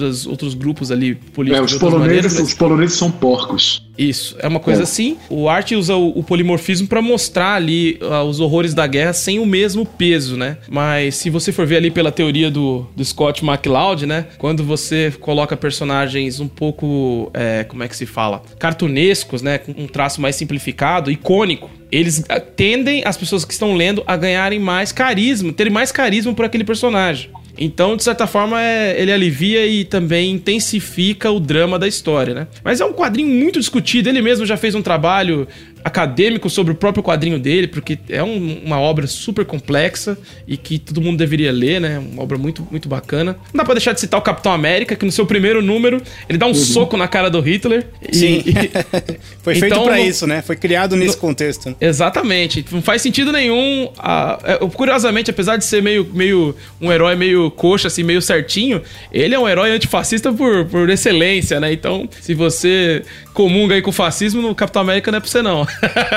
grupos ali políticos. Os poloneses são porcos. Isso, é uma coisa assim. O Art usa o polimorfismo pra mostrar ali os horrores da guerra sem o mesmo peso, né? Mas se você for ver ali pela teoria do Scott McCloud, né? Quando você coloca personagens um pouco, como é que se fala? Cartunescos, né? Com um traço mais simplificado, icônico. Eles tendem, as pessoas que estão lendo, a ganharem mais carisma, terem mais carisma por aquele personagem. Então, de certa forma, ele alivia e também intensifica o drama da história, né? Mas é um quadrinho muito discutido. Ele mesmo já fez um trabalho acadêmico sobre o próprio quadrinho dele, porque é uma obra super complexa e que todo mundo deveria ler, né? Uma obra muito, muito bacana. Não dá pra deixar de citar o Capitão América, que no seu primeiro número, ele dá um soco na cara do Hitler. Sim. Foi feito pra isso, né? Foi criado nesse contexto. Exatamente. Não faz sentido nenhum. Curiosamente, apesar de ser meio um herói meio coxa, assim, meio certinho, ele é um herói antifascista por excelência, né? Então, se você comunga aí com o fascismo, no Capitão América não é pra você, não.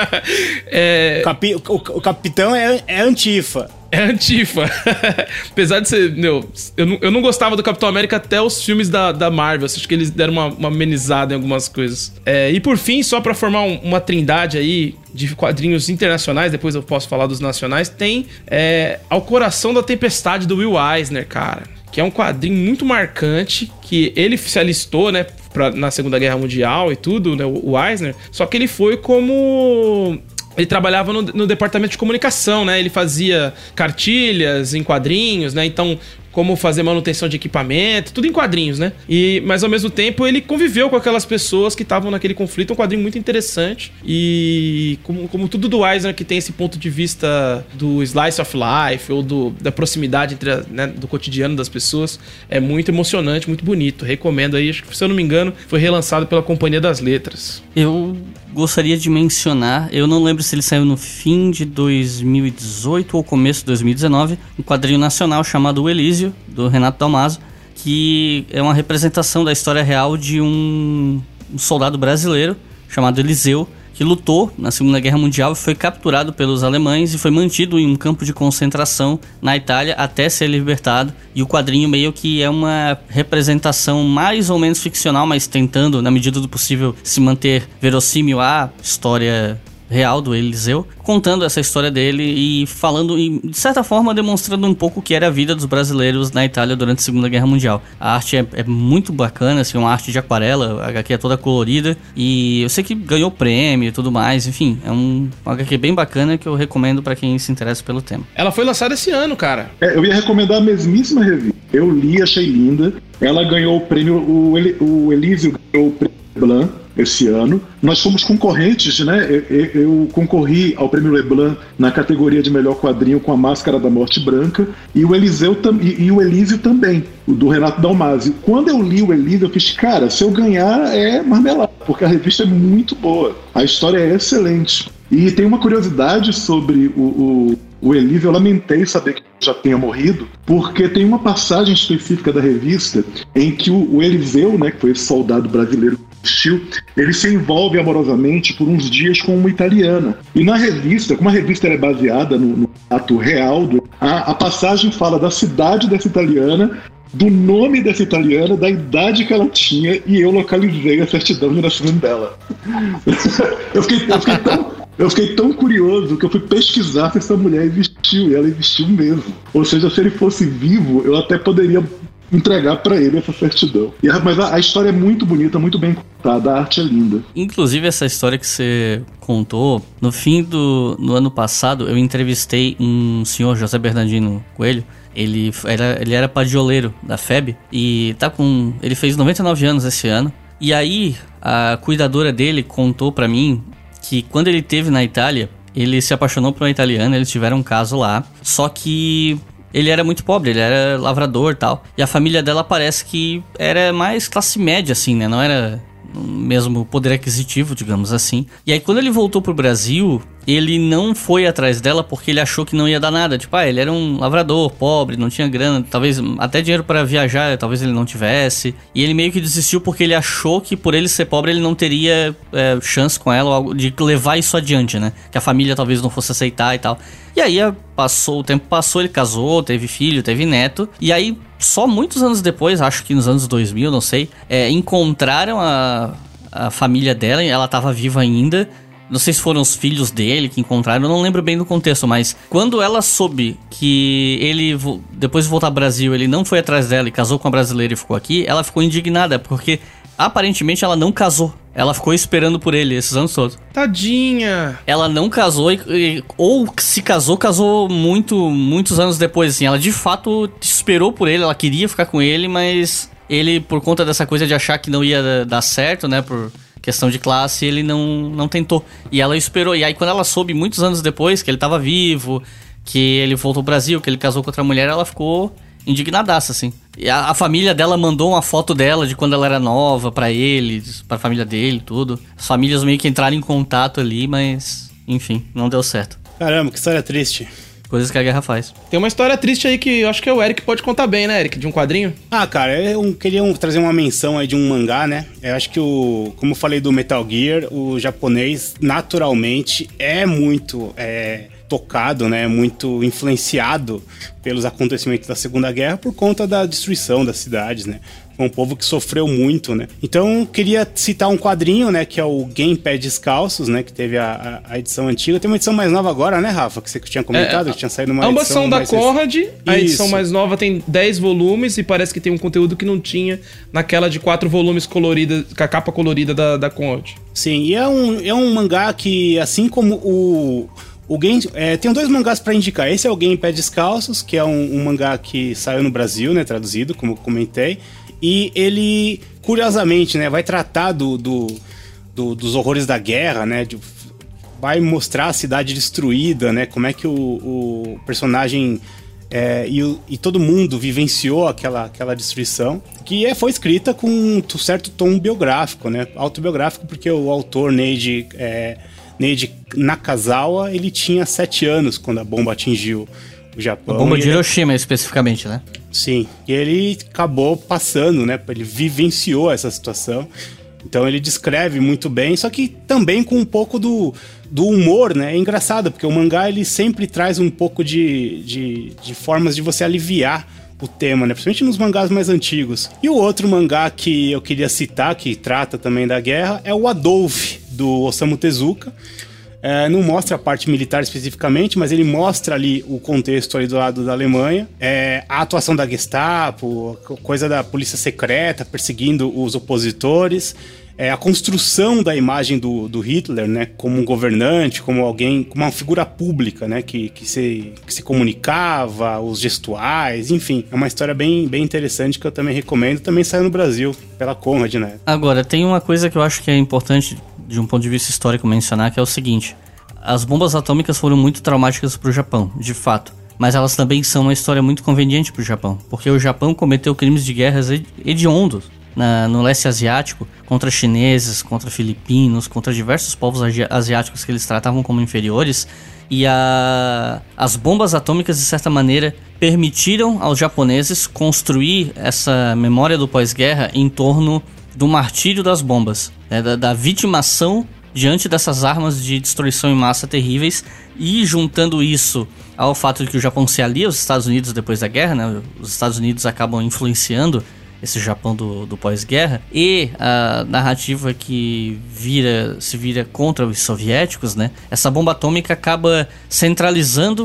O capitão é antifa. É antifa. Apesar de ser... Eu não gostava do Capitão América até os filmes da Marvel. Acho que eles deram uma amenizada em algumas coisas. E por fim, só pra formar uma trindade aí de quadrinhos internacionais, depois eu posso falar dos nacionais, tem Ao Coração da Tempestade, do Will Eisner, cara. Que é um quadrinho muito marcante, que ele se alistou, né, na Segunda Guerra Mundial e tudo, né, o Eisner. Só que ele foi como... Ele trabalhava no departamento de comunicação, né? Ele fazia cartilhas em quadrinhos, né? Então, como fazer manutenção de equipamento, tudo em quadrinhos, né? Mas, ao mesmo tempo, ele conviveu com aquelas pessoas que estavam naquele conflito. É um quadrinho muito interessante. E, como tudo do Eisner, que tem esse ponto de vista do slice of life, ou da proximidade do cotidiano das pessoas, é muito emocionante, muito bonito. Recomendo aí. Acho que, se eu não me engano, foi relançado pela Companhia das Letras. Eu gostaria de mencionar, eu não lembro se ele saiu no fim de 2018 ou começo de 2019, um quadrinho nacional chamado O Elísio, do Renato Dalmaso, que é uma representação da história real de um soldado brasileiro chamado Eliseu, que lutou na Segunda Guerra Mundial e foi capturado pelos alemães e foi mantido em um campo de concentração na Itália até ser libertado. E o quadrinho meio que é uma representação mais ou menos ficcional, mas tentando, na medida do possível, se manter verossímil à história real do Eliseu, contando essa história dele e falando, e de certa forma demonstrando um pouco o que era a vida dos brasileiros na Itália durante a Segunda Guerra Mundial. A arte é muito bacana, assim, uma arte de aquarela, a HQ é toda colorida e eu sei que ganhou prêmio e tudo mais, enfim, é uma HQ bem bacana que eu recomendo pra quem se interessa pelo tema. Ela foi lançada esse ano, cara. Eu ia recomendar a mesmíssima revista. Eu li, achei linda. Ela ganhou o prêmio, o Elísio ganhou o prêmio Leblanc esse ano. Nós fomos concorrentes, né? Eu concorri ao Prêmio Leblanc na categoria de melhor quadrinho com A Máscara da Morte Branca e o Elísio também, o do Renato Dalmaso. Quando eu li o Elísio, eu fiz, cara, se eu ganhar é marmelada, porque a revista é muito boa, a história é excelente. E tem uma curiosidade sobre o Elísio, eu lamentei saber que já tenha morrido, porque tem uma passagem específica da revista em que o Eliseu, né, que foi esse soldado brasileiro que existiu, ele se envolve amorosamente por uns dias com uma italiana. E na revista, como a revista é baseada no ato real, a passagem fala da cidade dessa italiana, do nome dessa italiana, da idade que ela tinha, e eu localizei a certidão de nascimento dela. Eu fiquei tão curioso que eu fui pesquisar se essa mulher existiu, e ela existiu mesmo. Ou seja, se ele fosse vivo, eu até poderia entregar pra ele essa certidão. Mas a história é muito bonita, muito bem contada, a arte é linda. Inclusive, essa história que você contou, no fim no ano passado, eu entrevistei um senhor, José Bernardino Coelho. Ele era padioleiro da FEB e ele fez 99 anos esse ano. E aí, a cuidadora dele contou pra mim que quando ele esteve na Itália, ele se apaixonou por uma italiana, eles tiveram um caso lá, só que ele era muito pobre, ele era lavrador e tal. E a família dela parece que era mais classe média, assim, né? Não era mesmo poder aquisitivo, digamos assim. E aí, quando ele voltou pro Brasil, ele não foi atrás dela porque ele achou que não ia dar nada. Tipo, ele era um lavrador, pobre, não tinha grana, talvez até dinheiro para viajar, talvez ele não tivesse. E ele meio que desistiu porque ele achou que por ele ser pobre ele não teria chance com ela, ou de levar isso adiante, né? Que a família talvez não fosse aceitar e tal. E aí, o tempo passou, ele casou, teve filho, teve neto. E aí, só muitos anos depois, acho que nos anos 2000, não sei, encontraram a família dela, ela estava viva ainda. Não sei se foram os filhos dele que encontraram, eu não lembro bem do contexto, mas quando ela soube que ele, depois de voltar ao Brasil, ele não foi atrás dela e casou com a brasileira e ficou aqui, ela ficou indignada, porque aparentemente ela não casou. Ela ficou esperando por ele esses anos todos. Tadinha! Ela não casou, ou se casou muitos anos depois, assim. Ela de fato esperou por ele, ela queria ficar com ele, mas ele, por conta dessa coisa de achar que não ia dar certo, né, por questão de classe, ele não tentou. E ela esperou. E aí, quando ela soube, muitos anos depois, que ele tava vivo, que ele voltou ao Brasil, que ele casou com outra mulher, ela ficou indignadaça, assim. E a família dela mandou uma foto dela de quando ela era nova pra ele, pra família dele, tudo. As famílias meio que entraram em contato ali, mas, enfim, não deu certo. Caramba, que história triste. Coisas que a guerra faz. Tem uma história triste aí que eu acho que o Eric pode contar bem, né, Eric? De um quadrinho? Cara, eu queria trazer uma menção aí de um mangá, né? Eu acho que como eu falei do Metal Gear, o japonês, naturalmente, é muito tocado, né? Muito influenciado pelos acontecimentos da Segunda Guerra por conta da destruição das cidades, né? Foi um povo que sofreu muito, né? Então, queria citar um quadrinho, né? Que é o Game Pé Descalços, né? Que teve a edição antiga. Tem uma edição mais nova agora, né, Rafa? Que você tinha comentado, que tinha saído uma ambas edição são da Conrad. A edição mais nova tem 10 volumes e parece que tem um conteúdo que não tinha naquela de 4 volumes colorida, com a capa colorida da Conrad. Sim, e é um mangá que, assim como o Game, tem 2 mangás pra indicar. Esse é o Game Pé Descalços, que é um mangá que saiu no Brasil, né? Traduzido, como eu comentei. E ele, curiosamente, né, vai tratar dos horrores da guerra, né, vai mostrar a cidade destruída, né, como é que o personagem e todo mundo vivenciou aquela destruição, que foi escrita com um certo tom biográfico, né, autobiográfico, porque o autor Neiji Nakazawa, ele tinha 7 anos quando a bomba atingiu o Japão. A bomba de Hiroshima, especificamente, né? Sim, e ele acabou passando, né? Ele vivenciou essa situação. Então ele descreve muito bem, só que também com um pouco do humor, né? É engraçado, porque o mangá ele sempre traz um pouco de formas de você aliviar o tema, né? Principalmente nos mangás mais antigos. E o outro mangá que eu queria citar, que trata também da guerra, é o Adolf, do Osamu Tezuka. Não mostra a parte militar especificamente, mas ele mostra ali o contexto ali do lado da Alemanha. A atuação da Gestapo, coisa da polícia secreta perseguindo os opositores. A construção da imagem do Hitler, né, como um governante, como alguém, como uma figura pública, né, que se comunicava, os gestuais, enfim. É uma história bem interessante que eu também recomendo. Também saiu no Brasil, pela Conrad, né? Agora, tem uma coisa que eu acho que é importante de um ponto de vista histórico mencionar, que é o seguinte: as bombas atômicas foram muito traumáticas para o Japão, de fato, mas elas também são uma história muito conveniente para o Japão, porque o Japão cometeu crimes de guerras hediondos no leste asiático, contra chineses, contra filipinos, contra diversos povos asiáticos que eles tratavam como inferiores, e as bombas atômicas, de certa maneira, permitiram aos japoneses construir essa memória do pós-guerra em torno do martírio das bombas, né, da vitimação diante dessas armas de destruição em massa terríveis, e juntando isso ao fato de que o Japão se alia aos Estados Unidos depois da guerra, né, os Estados Unidos acabam influenciando esse Japão do pós-guerra, e a narrativa que se vira contra os soviéticos, né, essa bomba atômica acaba centralizando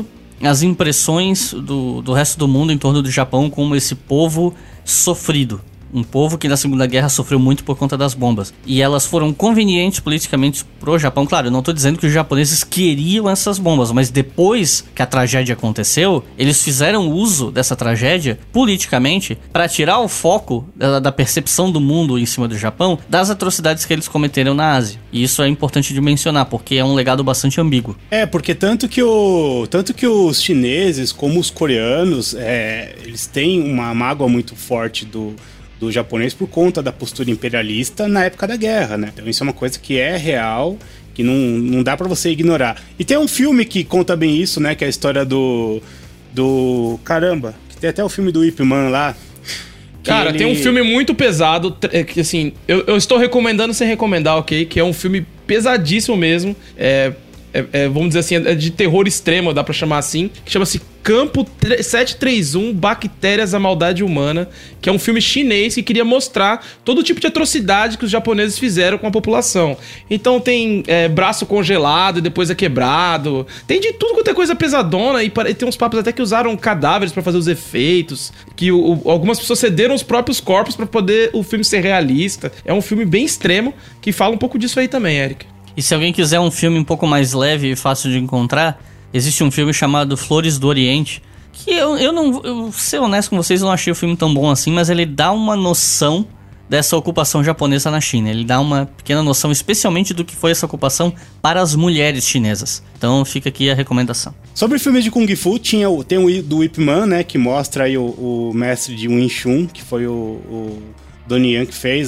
as impressões do resto do mundo em torno do Japão como esse povo sofrido. Um povo que na Segunda Guerra sofreu muito por conta das bombas. E elas foram convenientes politicamente pro Japão. Claro, eu não tô dizendo que os japoneses queriam essas bombas, mas depois que a tragédia aconteceu, eles fizeram uso dessa tragédia politicamente para tirar o foco da percepção do mundo em cima do Japão das atrocidades que eles cometeram na Ásia. E isso é importante de mencionar, porque é um legado bastante ambíguo. Porque tanto que os chineses como os coreanos, eles têm uma mágoa muito forte do japonês por conta da postura imperialista na época da guerra, né? Então isso é uma coisa que é real, que não dá pra você ignorar. E tem um filme que conta bem isso, né? Que é a história do caramba, que tem até o filme do Ip Man lá. Cara, tem um filme muito pesado, que assim, eu estou recomendando sem recomendar, ok? Que é um filme pesadíssimo mesmo, vamos dizer assim, é de terror extremo, dá pra chamar assim, que chama-se Campo 731, Bactérias à Maldade Humana, que é um filme chinês que queria mostrar todo tipo de atrocidade que os japoneses fizeram com a população. Então tem braço congelado e depois é quebrado, tem de tudo quanto é coisa pesadona, e tem uns papos até que usaram cadáveres pra fazer os efeitos, que algumas pessoas cederam os próprios corpos pra poder o filme ser realista. É um filme bem extremo, que fala um pouco disso aí também, Eric. E se alguém quiser um filme um pouco mais leve e fácil de encontrar, existe um filme chamado Flores do Oriente, que eu ser honesto com vocês, eu não achei o filme tão bom assim, mas ele dá uma noção dessa ocupação japonesa na China. Ele dá uma pequena noção, especialmente do que foi essa ocupação para as mulheres chinesas. Então fica aqui a recomendação. Sobre filmes de Kung Fu, tem o do Ip Man, né, que mostra aí o mestre de Wing Chun, que foi o Donnie Yen que fez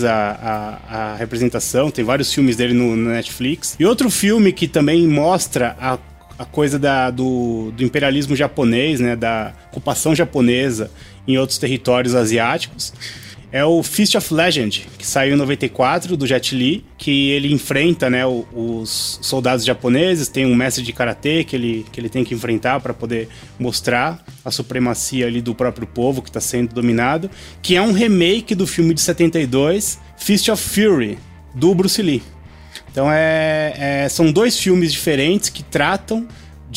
a representação. Tem vários filmes dele no Netflix. E outro filme que também mostra a coisa do imperialismo japonês, né, da ocupação japonesa em outros territórios asiáticos, é o Fist of Legend, que saiu em 94, do Jet Li, que ele enfrenta, né, os soldados japoneses. Tem um mestre de karatê que ele tem que enfrentar para poder mostrar a supremacia ali do próprio povo que está sendo dominado, que é um remake do filme de 72, Fist of Fury, do Bruce Lee. Então são dois filmes diferentes que tratam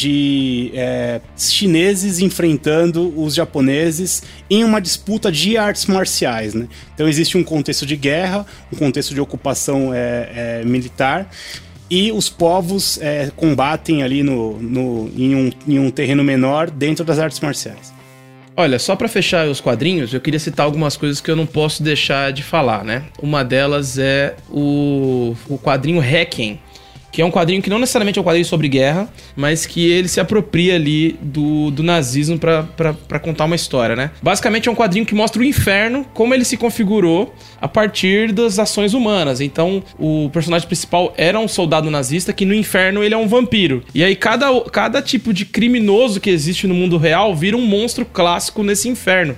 de chineses enfrentando os japoneses em uma disputa de artes marciais, né? Então existe um contexto de guerra, um contexto de ocupação militar, e os povos combatem ali em um terreno menor dentro das artes marciais. Olha, só pra fechar os quadrinhos, eu queria citar algumas coisas que eu não posso deixar de falar, né? Uma delas é o quadrinho Requiem, que é um quadrinho que não necessariamente é um quadrinho sobre guerra, mas que ele se apropria ali do nazismo pra contar uma história, né? Basicamente é um quadrinho que mostra o inferno, como ele se configurou a partir das ações humanas. Então, o personagem principal era um soldado nazista que no inferno ele é um vampiro. E aí cada tipo de criminoso que existe no mundo real vira um monstro clássico nesse inferno.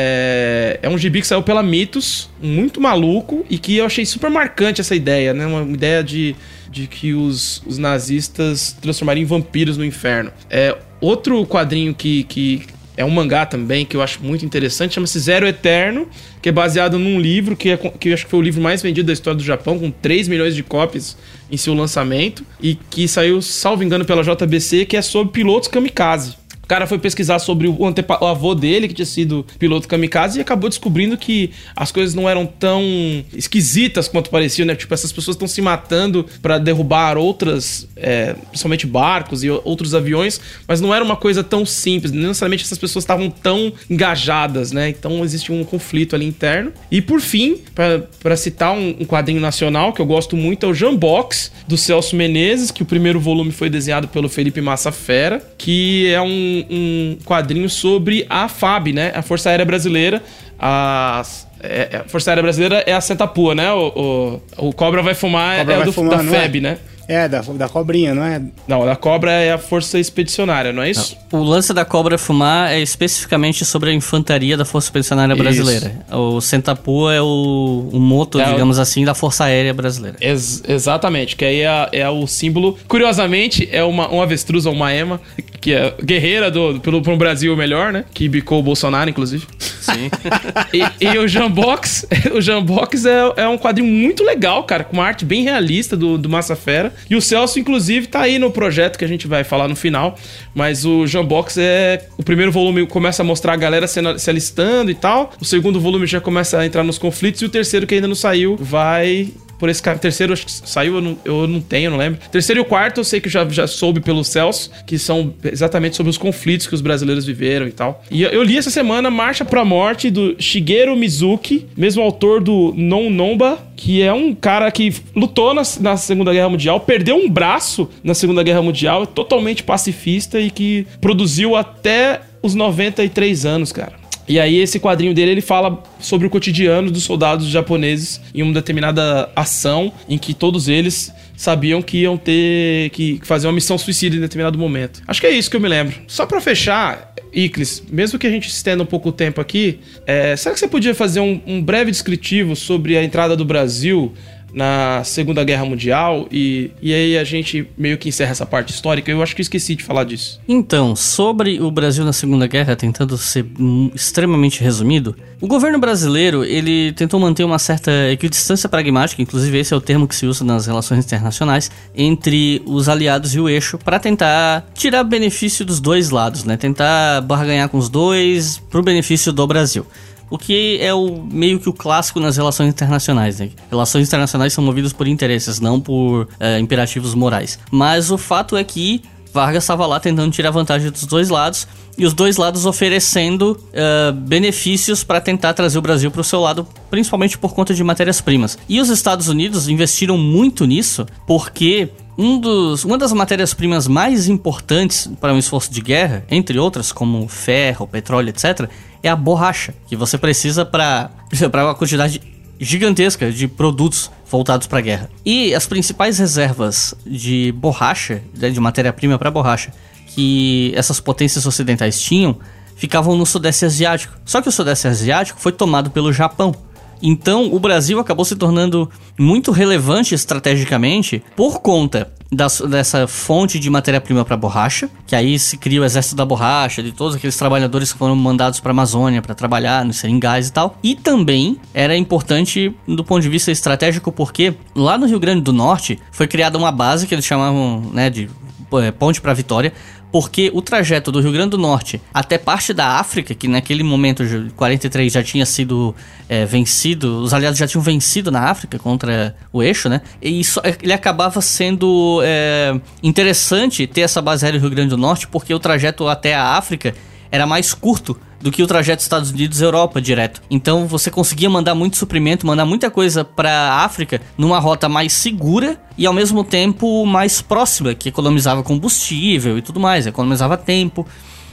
É um gibi que saiu pela Mitos, muito maluco, e que eu achei super marcante essa ideia, né? Uma ideia de que os nazistas transformariam em vampiros no inferno. Outro quadrinho que é um mangá também, que eu acho muito interessante, chama-se Zero Eterno, que é baseado num livro que eu acho que foi o livro mais vendido da história do Japão, com 3 milhões de cópias em seu lançamento, e que saiu, salvo engano, pela JBC, que é sobre pilotos kamikaze. O cara foi pesquisar sobre o avô dele, que tinha sido piloto kamikaze, e acabou descobrindo que as coisas não eram tão esquisitas quanto pareciam, né? Tipo, essas pessoas estão se matando pra derrubar outras, principalmente barcos e outros aviões, mas não era uma coisa tão simples, não necessariamente essas pessoas estavam tão engajadas, né? Então existe um conflito ali interno. E por fim, pra citar um quadrinho nacional que eu gosto muito, é o Jambox, do Celso Menezes, que o primeiro volume foi desenhado pelo Felipe Massafera, que é um quadrinho sobre a FAB, né? A Força Aérea Brasileira. A Força Aérea Brasileira é a Sentapua, né? O Cobra Vai Fumar da FEB, né? Da cobrinha, não é? Não, a Cobra é a Força Expedicionária, não é isso? Não. O lance da Cobra Fumar é especificamente sobre a infantaria da Força Expedicionária Brasileira. Isso. O Sentapua é o moto, digamos assim, da Força Aérea Brasileira. Exatamente, que aí é o símbolo. Curiosamente, é um avestruz ou uma ema, que é guerreira pro Brasil melhor, né? Que bicou o Bolsonaro, inclusive. Sim. E o Jambox, é um quadrinho muito legal, cara, com uma arte bem realista do Massa Fera. E o Celso, inclusive, tá aí no projeto que a gente vai falar no final. Mas o Jambox o primeiro volume começa a mostrar a galera se alistando e tal. O segundo volume já começa a entrar nos conflitos. E o terceiro, que ainda não saiu, vai por esse cara. O terceiro, acho que saiu, eu não lembro. O terceiro e o quarto, eu sei que eu já soube pelo Celso, que são exatamente sobre os conflitos que os brasileiros viveram e tal. E eu li essa semana Marcha pra Morte, do Shigeru Mizuki, mesmo autor do Non Nomba, que é um cara que lutou na Segunda Guerra Mundial, perdeu um braço na Segunda Guerra Mundial, é totalmente pacifista e que produziu até os 93 anos, cara. E aí esse quadrinho dele, ele fala sobre o cotidiano dos soldados japoneses em uma determinada ação em que todos eles sabiam que iam ter que fazer uma missão suicida em determinado momento. Acho que é isso que eu me lembro. Só pra fechar, Iclis, mesmo que a gente estenda um pouco o tempo aqui, será que você podia fazer um breve descritivo sobre a entrada do Brasil na Segunda Guerra Mundial e aí a gente meio que encerra essa parte histórica? Eu acho que eu esqueci de falar disso. Então, sobre o Brasil na Segunda Guerra, tentando ser extremamente resumido, o governo brasileiro, ele tentou manter uma certa equidistância pragmática, inclusive esse é o termo que se usa nas relações internacionais, entre os aliados e o eixo, para tentar tirar benefício dos dois lados, né? Tentar barganhar com os dois pro benefício do Brasil. O que é meio que o clássico nas relações internacionais, né? Relações internacionais são movidas por interesses, não por imperativos morais. Mas o fato é que Vargas estava lá tentando tirar vantagem dos dois lados, e os dois lados oferecendo benefícios para tentar trazer o Brasil para o seu lado, principalmente por conta de matérias-primas. E os Estados Unidos investiram muito nisso, porque uma das matérias-primas mais importantes para um esforço de guerra, entre outras, como ferro, petróleo, etc., é a borracha, que você precisa para uma quantidade gigantesca de produtos voltados para a guerra. E as principais reservas de borracha, de matéria-prima para borracha, que essas potências ocidentais tinham, ficavam no Sudeste Asiático. Só que o Sudeste Asiático foi tomado pelo Japão. Então, o Brasil acabou se tornando muito relevante estrategicamente por conta dessa fonte de matéria-prima para borracha, que aí se cria o exército da borracha, de todos aqueles trabalhadores que foram mandados para a Amazônia para trabalhar nos seringais e tal. E também era importante do ponto de vista estratégico porque lá no Rio Grande do Norte foi criada uma base que eles chamavam, né, de Ponte para Vitória, porque o trajeto do Rio Grande do Norte até parte da África, que naquele momento, 43, já tinha sido vencido, os aliados já tinham vencido na África contra o eixo, né? E ele acabava sendo interessante ter essa base aérea no Rio Grande do Norte, porque o trajeto até a África era mais curto do que o trajeto Estados Unidos-Europa direto. Então você conseguia mandar muito suprimento, mandar muita coisa pra África numa rota mais segura e ao mesmo tempo mais próxima, que economizava combustível e tudo mais, economizava tempo.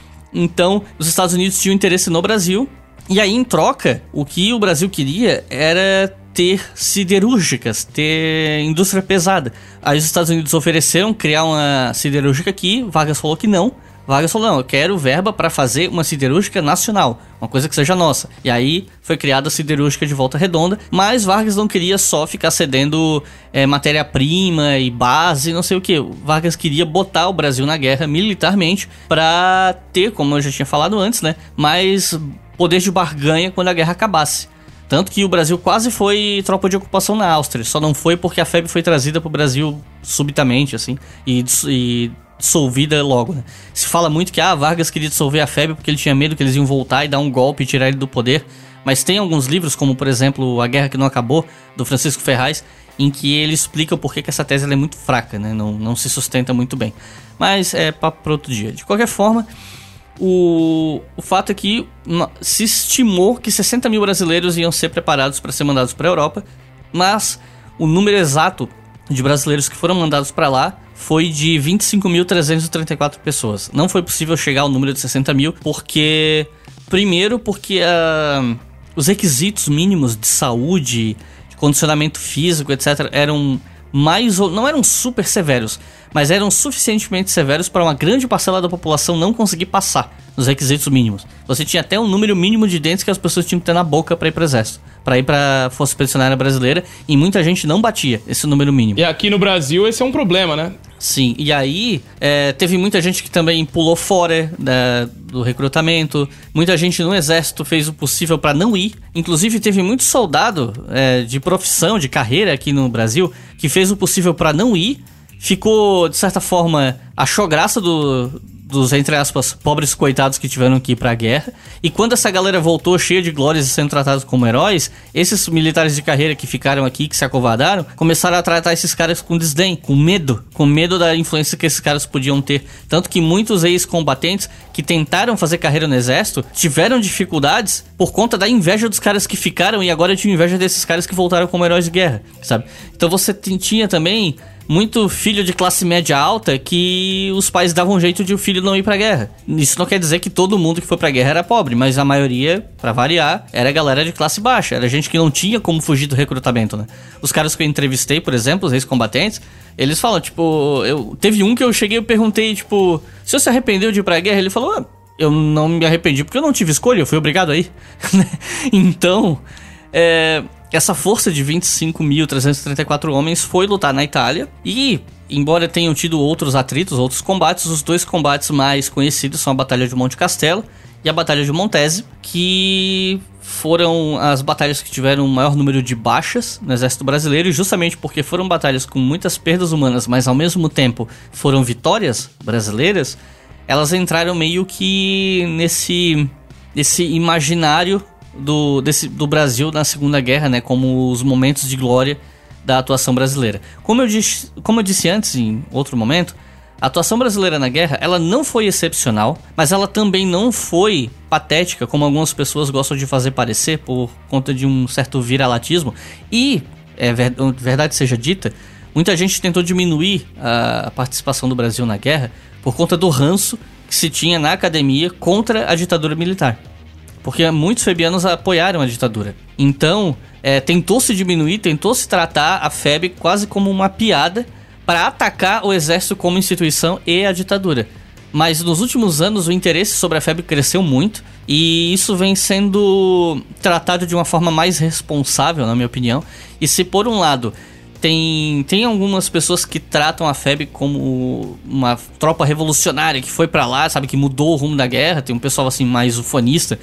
Então os Estados Unidos tinham interesse no Brasil, e aí em troca o que o Brasil queria era ter siderúrgicas, ter indústria pesada. Aí os Estados Unidos ofereceram criar uma siderúrgica aqui, Vargas falou que não. Vargas falou, não, eu quero verba para fazer uma siderúrgica nacional, uma coisa que seja nossa. E aí foi criada a siderúrgica de Volta Redonda, mas Vargas não queria só ficar cedendo matéria-prima e base, não sei o que. Vargas queria botar o Brasil na guerra militarmente para ter, como eu já tinha falado antes, né, mais poder de barganha quando a guerra acabasse. Tanto que o Brasil quase foi tropa de ocupação na Áustria, só não foi porque a FEB foi trazida pro Brasil subitamente, assim, e dissolvida logo, né? Se fala muito que Vargas queria dissolver a FEB porque ele tinha medo que eles iam voltar e dar um golpe e tirar ele do poder, mas tem alguns livros, como por exemplo A Guerra que Não Acabou, do Francisco Ferraz, em que ele explica o porquê que essa tese ela é muito fraca, né? Não se sustenta muito bem, mas é papo para outro dia. De qualquer forma, o fato é que se estimou que 60 mil brasileiros iam ser preparados para ser mandados para a Europa, mas o número exato de brasileiros que foram mandados para lá foi de 25.334 pessoas. Não foi possível chegar ao número de 60 mil, primeiro porque os requisitos mínimos de saúde, de condicionamento físico, etc., não eram super severos, mas eram suficientemente severos para uma grande parcela da população não conseguir passar nos requisitos mínimos. Você tinha até um número mínimo de dentes que as pessoas tinham que ter na boca para ir para o exército, para ir para a Força Expedicionária Brasileira, e muita gente não batia esse número mínimo. E aqui no Brasil esse é um problema, né? Sim, e aí teve muita gente que também pulou fora do recrutamento, muita gente no exército fez o possível para não ir, inclusive teve muito soldado de profissão, de carreira aqui no Brasil, que fez o possível para não ir, ficou, de certa forma, achou graça dos, entre aspas, pobres coitados que tiveram que ir pra guerra. E quando essa galera voltou cheia de glórias e sendo tratados como heróis, esses militares de carreira que ficaram aqui, que se acovardaram, começaram a tratar esses caras com desdém, com medo da influência que esses caras podiam ter. Tanto que muitos ex-combatentes que tentaram fazer carreira no exército tiveram dificuldades por conta da inveja dos caras que ficaram e agora tinham inveja desses caras que voltaram como heróis de guerra, sabe? Então você tinha também muito filho de classe média alta que os pais davam um jeito de o filho não ir pra guerra. Isso não quer dizer que todo mundo que foi pra guerra era pobre, mas a maioria, pra variar, era galera de classe baixa. Era gente que não tinha como fugir do recrutamento, né? Os caras que eu entrevistei, por exemplo, os ex-combatentes, eles falam, tipo... Teve um que eu cheguei e perguntei, tipo... Se você se arrependeu de ir pra guerra? Ele falou... eu não me arrependi porque eu não tive escolha, eu fui obrigado a ir. Então... essa força de 25.334 homens foi lutar na Itália e, embora tenham tido outros atritos, outros combates, os 2 combates mais conhecidos são a Batalha de Monte Castelo e a Batalha de Montese, que foram as batalhas que tiveram o maior número de baixas no exército brasileiro, e justamente porque foram batalhas com muitas perdas humanas, mas ao mesmo tempo foram vitórias brasileiras, elas entraram meio que nesse imaginário do Brasil na Segunda Guerra, né, como os momentos de glória da atuação brasileira. Como eu disse antes, em outro momento, a atuação brasileira na guerra, ela não foi excepcional, mas ela também não foi patética, como algumas pessoas gostam de fazer parecer, por conta de um certo viralatismo. E, verdade seja dita, muita gente tentou diminuir a participação do Brasil na guerra por conta do ranço que se tinha na academia contra a ditadura militar. Porque muitos febianos apoiaram a ditadura. Então, tentou-se diminuir, tentou-se tratar a FEB quase como uma piada para atacar o exército como instituição e a ditadura. Mas nos últimos anos o interesse sobre a FEB cresceu muito e isso vem sendo tratado de uma forma mais responsável, na minha opinião. E se por um lado tem algumas pessoas que tratam a FEB como uma tropa revolucionária que foi pra lá, sabe, que mudou o rumo da guerra. Tem um pessoal assim mais ufanista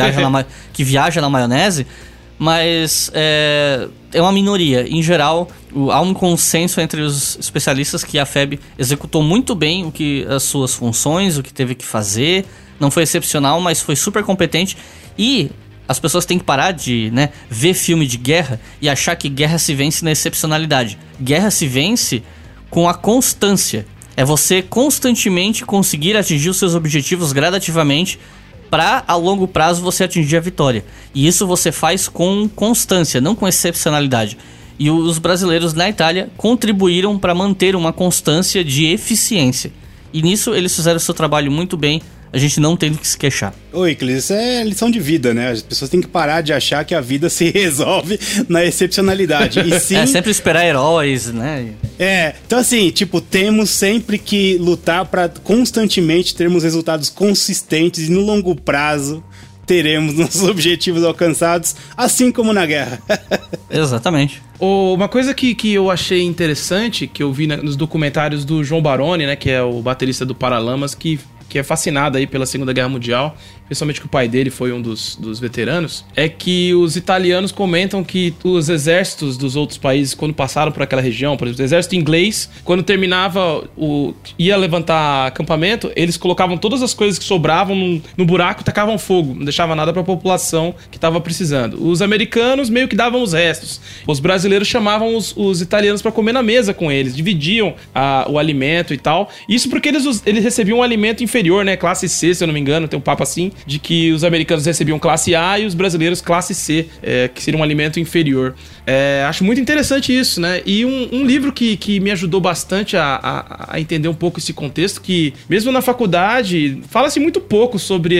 que viaja na maionese, mas é uma minoria. Em geral, há um consenso entre os especialistas que a FEB executou muito bem as suas funções, o que teve que fazer. Não foi excepcional, mas foi super competente. E as pessoas têm que parar de ver filme de guerra e achar que guerra se vence na excepcionalidade. Guerra se vence com a constância. É você constantemente conseguir atingir os seus objetivos gradativamente para, a longo prazo, você atingir a vitória. E isso você faz com constância, não com excepcionalidade. E os brasileiros na Itália contribuíram para manter uma constância de eficiência. E nisso eles fizeram o seu trabalho muito bem, a gente não tem do que se queixar. Ô, Iclis, isso é lição de vida, né? As pessoas têm que parar de achar que a vida se resolve na excepcionalidade. E sim... sempre esperar heróis, né? Então assim, temos sempre que lutar para constantemente termos resultados consistentes e no longo prazo teremos nossos objetivos alcançados, assim como na guerra. Exatamente. Uma coisa que eu achei interessante, que eu vi nos documentários do João Baroni, né, que é o baterista do Paralamas, que é fascinado aí pela Segunda Guerra Mundial, principalmente que o pai dele foi um dos veteranos, é que os italianos comentam que os exércitos dos outros países, quando passaram por aquela região, por exemplo, o exército inglês, quando terminava, ia levantar acampamento, eles colocavam todas as coisas que sobravam no buraco e tacavam fogo, não deixava nada pra população que estava precisando. Os americanos meio que davam os restos. Os brasileiros chamavam os italianos para comer na mesa com eles, dividiam o alimento e tal. Isso porque eles recebiam um alimento inferior, né? Classe C, se eu não me engano, tem um papo assim, de que os americanos recebiam classe A e os brasileiros classe C, que seria um alimento inferior. Acho muito interessante isso, né? E um livro que me ajudou bastante a entender um pouco esse contexto, que mesmo na faculdade fala-se muito pouco sobre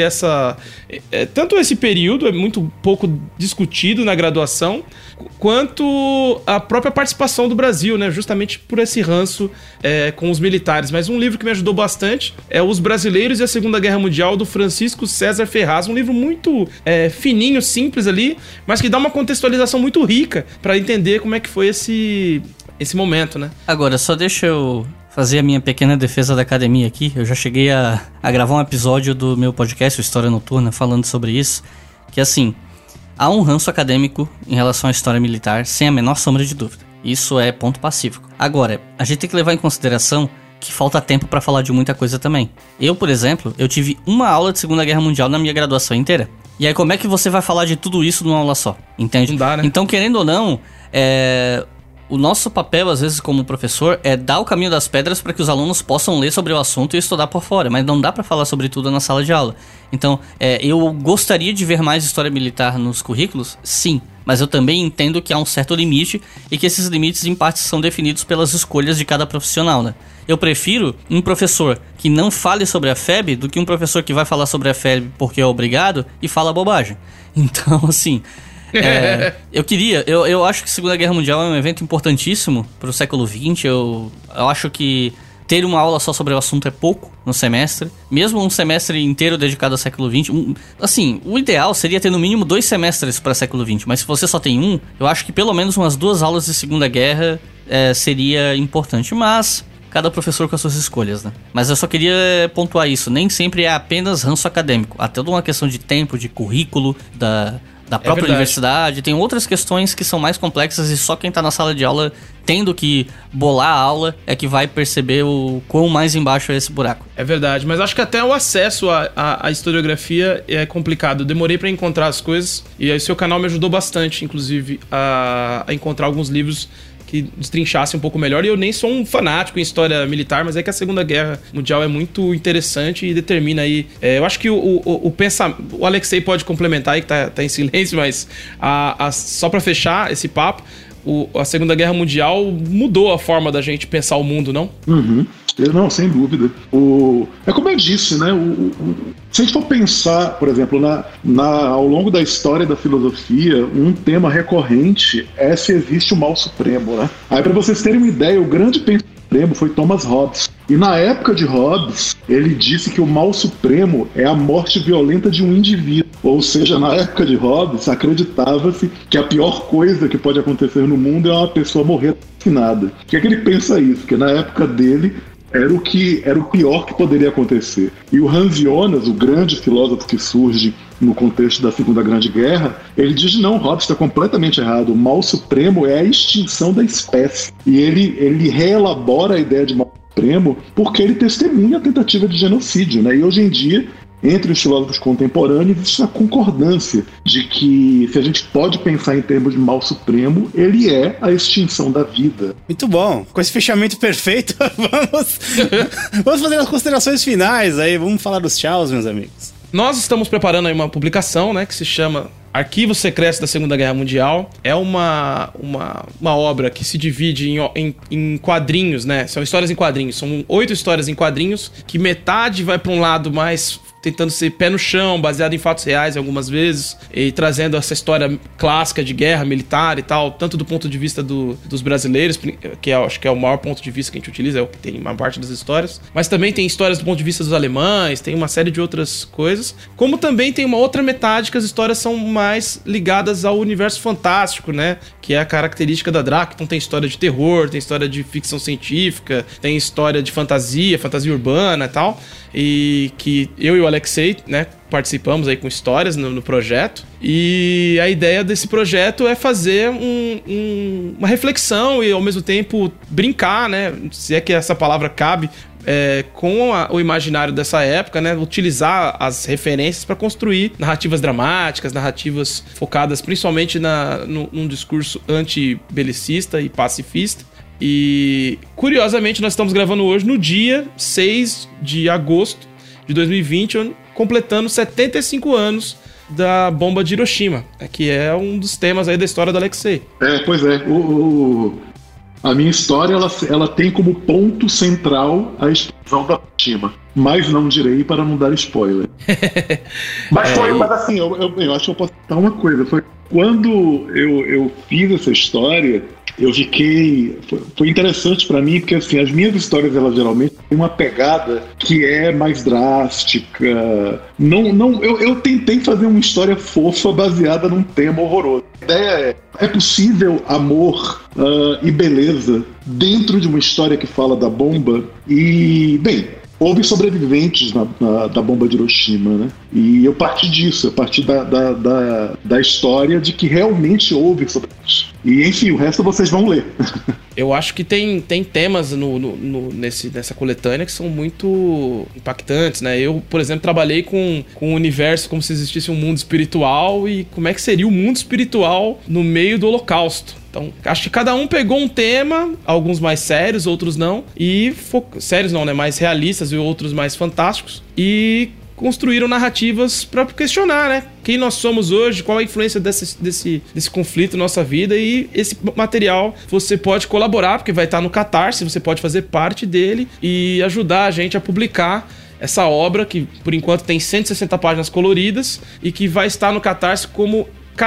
tanto esse período é muito pouco discutido na graduação, quanto a própria participação do Brasil, né? Justamente por esse ranço com os militares. Mas um livro que me ajudou bastante é Os Brasileiros e a Segunda Guerra Mundial, do Francisco César Ferraz. Um livro muito fininho, simples ali, mas que dá uma contextualização muito rica para entender como é que foi esse momento, né? Agora, só deixa eu fazer a minha pequena defesa da academia aqui. Eu já cheguei a gravar um episódio do meu podcast, História Noturna, falando sobre isso. Que assim, há um ranço acadêmico em relação à história militar, sem a menor sombra de dúvida. Isso é ponto pacífico. Agora, a gente tem que levar em consideração que falta tempo pra falar de muita coisa também. Eu, por exemplo, eu tive uma aula de Segunda Guerra Mundial na minha graduação inteira. E aí como é que você vai falar de tudo isso numa aula só? Entende? Não dá, né? Então, querendo ou não, o nosso papel, às vezes, como professor, é dar o caminho das pedras para que os alunos possam ler sobre o assunto e estudar por fora. Mas não dá para falar sobre tudo na sala de aula. Então, eu gostaria de ver mais história militar nos currículos? Sim. Mas eu também entendo que há um certo limite e que esses limites, em parte, são definidos pelas escolhas de cada profissional, né? Eu prefiro um professor que não fale sobre a FEB do que um professor que vai falar sobre a FEB porque é obrigado e fala bobagem. Então, assim... Eu acho que a Segunda Guerra Mundial é um evento importantíssimo para o século XX. Eu acho que ter uma aula só sobre o assunto é pouco no semestre. Mesmo um semestre inteiro dedicado ao século XX. Assim, o ideal seria ter no mínimo 2 semestres para século XX. Mas se você só tem um, eu acho que pelo menos umas 2 aulas de Segunda Guerra seria importante. Mas... cada professor com as suas escolhas, né? Mas eu só queria pontuar isso. Nem sempre é apenas ranço acadêmico. Há toda uma questão de tempo, de currículo, da própria universidade. Tem outras questões que são mais complexas e só quem tá na sala de aula tendo que bolar a aula é que vai perceber o quão mais embaixo é esse buraco. É verdade, mas acho que até o acesso à historiografia é complicado. Eu demorei pra encontrar as coisas e aí seu canal me ajudou bastante, inclusive, a encontrar alguns livros que destrinchasse um pouco melhor. E eu nem sou um fanático em história militar, mas é que a Segunda Guerra Mundial é muito interessante e determina aí... eu acho que o Alexei pode complementar aí, que tá em silêncio, mas só pra fechar esse papo, a Segunda Guerra Mundial mudou a forma da gente pensar o mundo, não? Uhum. Não, sem dúvida. É como eu disse, né? Se a gente for pensar, por exemplo, ao longo da história da filosofia, um tema recorrente é se existe o mal supremo, né? Aí, para vocês terem uma ideia, o grande pensador supremo foi Thomas Hobbes. E na época de Hobbes, ele disse que o mal supremo é a morte violenta de um indivíduo. Ou seja, na época de Hobbes, acreditava-se que a pior coisa que pode acontecer no mundo é uma pessoa morrer assassinada. Por que é que ele pensa isso? Porque na época dele era o pior que poderia acontecer. E o Hans Jonas, o grande filósofo que surge no contexto da Segunda Grande Guerra, ele diz: não, Hobbes está completamente errado. O mal supremo é a extinção da espécie. E ele reelabora a ideia de mal supremo porque ele testemunha a tentativa de genocídio, né? E hoje em dia, entre os filósofos contemporâneos, existe a concordância de que, se a gente pode pensar em termos de mal supremo, ele é a extinção da vida. Muito bom. Com esse fechamento perfeito, vamos fazer as considerações finais aí. Vamos falar dos tchauz, meus amigos. Nós estamos preparando aí uma publicação, né, que se chama Arquivos Secretos da Segunda Guerra Mundial. É uma obra que se divide em quadrinhos, né? São histórias em quadrinhos. São 8 histórias em quadrinhos, que metade vai para um lado mais tentando ser pé no chão, baseado em fatos reais algumas vezes, e trazendo essa história clássica de guerra militar e tal, tanto do ponto de vista dos brasileiros, que acho que é o maior ponto de vista que a gente utiliza, é o que tem uma parte das histórias, mas também tem histórias do ponto de vista dos alemães, tem uma série de outras coisas, como também tem uma outra metade que as histórias são mais ligadas ao universo fantástico, né, que é a característica da Draco. Então tem história de terror, tem história de ficção científica, tem história de fantasia urbana e tal, e que eu e o Alexei, né, participamos aí com histórias no projeto. E a ideia desse projeto é fazer uma reflexão e ao mesmo tempo brincar, né, se é que essa palavra cabe, com o imaginário dessa época, né, utilizar as referências para construir narrativas dramáticas, narrativas focadas principalmente num discurso anti-belicista e pacifista. E, curiosamente, nós estamos gravando hoje no dia 6 de agosto de 2020, completando 75 anos da bomba de Hiroshima, que é um dos temas aí da história do Alexei. Pois é. A minha história, ela tem como ponto central a explosão da Hiroshima. Mas não direi para não dar spoiler. Mas assim, eu acho que eu posso citar uma coisa. Foi quando eu fiz essa história, eu fiquei... Foi interessante pra mim, porque assim, as minhas histórias, elas geralmente têm uma pegada que é mais drástica. Eu tentei fazer uma história fofa baseada num tema horroroso. A ideia é possível amor e beleza dentro de uma história que fala da bomba? E, bem, houve sobreviventes da bomba de Hiroshima, né? E eu parti disso, eu parti da história de que realmente houve sobreviventes. E, enfim, o resto vocês vão ler. Eu acho que tem temas nessa coletânea que são muito impactantes, né? Eu, por exemplo, trabalhei com o universo como se existisse um mundo espiritual e como é que seria o mundo espiritual no meio do Holocausto. Então, acho que cada um pegou um tema, alguns mais sérios, outros não, e sérios não, né? Mais realistas e outros mais fantásticos, e construíram narrativas para questionar, né? Quem nós somos hoje, qual a influência desse conflito na nossa vida, e esse material você pode colaborar, porque vai estar no Catarse, você pode fazer parte dele e ajudar a gente a publicar essa obra, que por enquanto tem 160 páginas coloridas e que vai estar no Catarse como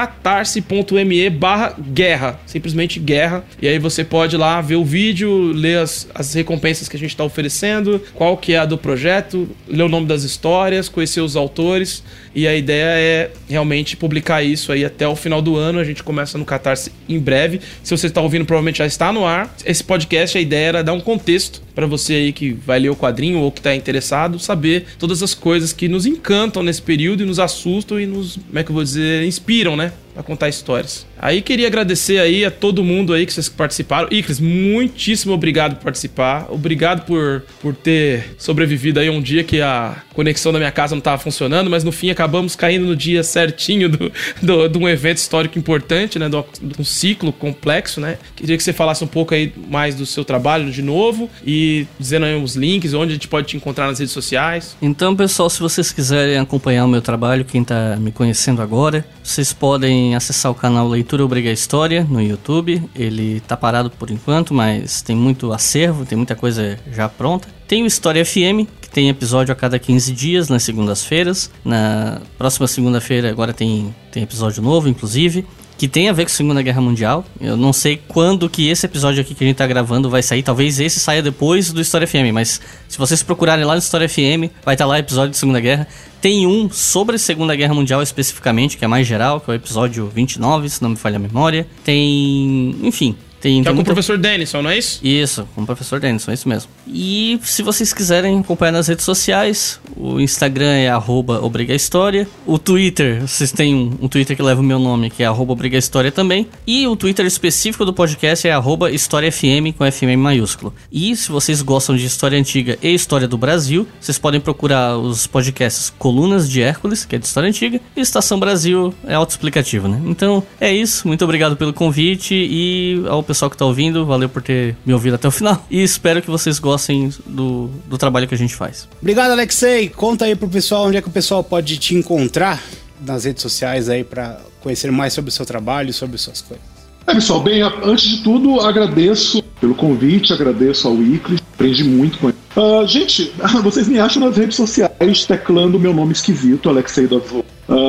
catarse.me/guerra, simplesmente guerra, e aí você pode ir lá ver o vídeo, ler as recompensas que a gente está oferecendo, qual que é a do projeto, ler o nome das histórias, conhecer os autores, e a ideia é realmente publicar isso aí até o final do ano. A gente começa no Catarse em breve. Se você está ouvindo, provavelmente já está no ar. Esse podcast, a ideia era dar um contexto para você aí que vai ler o quadrinho ou que está interessado, saber todas as coisas que nos encantam nesse período e nos assustam e nos, como é que eu vou dizer, inspiram, né? Pra contar histórias. Aí queria agradecer aí a todo mundo aí que vocês participaram. Icris, muitíssimo obrigado por participar. Obrigado por ter sobrevivido aí um dia que a conexão da minha casa não estava funcionando, mas no fim acabamos caindo no dia certinho de um evento histórico importante, né? De um ciclo complexo, né? Queria que você falasse um pouco aí mais do seu trabalho de novo e dizendo aí os links, onde a gente pode te encontrar nas redes sociais. Então, pessoal, se vocês quiserem acompanhar o meu trabalho, quem tá me conhecendo agora, vocês podem acessar o canal Leitura Obriga História no YouTube. Ele tá parado por enquanto, mas tem muito acervo, tem muita coisa já pronta. Tem o História FM, que tem episódio a cada 15 dias, nas segundas-feiras. Na próxima segunda-feira agora tem episódio novo, inclusive, que tem a ver com a Segunda Guerra Mundial. Eu não sei quando que esse episódio aqui que a gente tá gravando vai sair. Talvez esse saia depois do História FM, mas se vocês procurarem lá no História FM, vai estar lá episódio de Segunda Guerra. Tem um sobre a Segunda Guerra Mundial especificamente, que é mais geral, que é o episódio 29, se não me falha a memória. Tem... enfim... Que é com o professor Denison, não é isso? Isso, com o professor Denison, é isso mesmo. E se vocês quiserem acompanhar nas redes sociais, o Instagram é @obrigahistoria. O Twitter, vocês têm um Twitter que leva o meu nome, que é @obrigahistoria também. E o Twitter específico do podcast é @historiafm, com FM maiúsculo. E se vocês gostam de história antiga e história do Brasil, vocês podem procurar os podcasts Colunas de Hércules, que é de história antiga, e Estação Brasil, é autoexplicativo, né? Então é isso, muito obrigado pelo convite, e ao pessoal que tá ouvindo, valeu por ter me ouvido até o final, e espero que vocês gostem do trabalho que a gente faz. Obrigado, Alexei. Conta aí pro pessoal onde é que o pessoal pode te encontrar nas redes sociais aí para conhecer mais sobre o seu trabalho e sobre suas coisas. Pessoal, bem, antes de tudo, agradeço pelo convite, agradeço ao Iclis, aprendi muito com ele. Gente, vocês me acham nas redes sociais teclando o meu nome esquisito, Alexei Dovzor.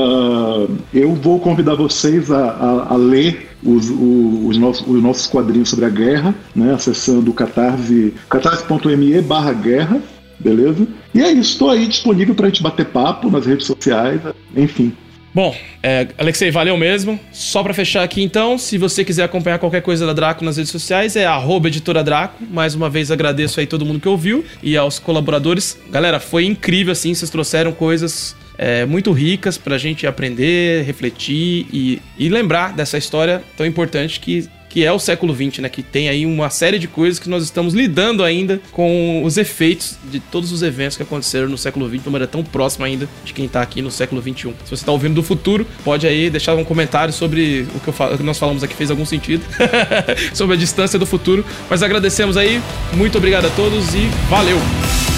Eu vou convidar vocês a ler os nossos quadrinhos sobre a guerra, né, acessando o catarse.me/guerra, beleza? E é isso, estou aí disponível para a gente bater papo nas redes sociais, enfim. Bom, Alexei, valeu mesmo. Só pra fechar aqui então, se você quiser acompanhar qualquer coisa da Draco nas redes sociais, é @editora Draco. Mais uma vez agradeço aí todo mundo que ouviu e aos colaboradores. Galera, foi incrível assim, vocês trouxeram coisas muito ricas pra gente aprender, refletir e lembrar dessa história tão importante que é o século XX, né? Que tem aí uma série de coisas que nós estamos lidando ainda com os efeitos de todos os eventos que aconteceram no século XX, de uma maneira tão próxima ainda de quem tá aqui no século XXI. Se você está ouvindo do futuro, pode aí deixar um comentário sobre o que nós falamos aqui, fez algum sentido, sobre a distância do futuro. Mas agradecemos aí, muito obrigado a todos e valeu!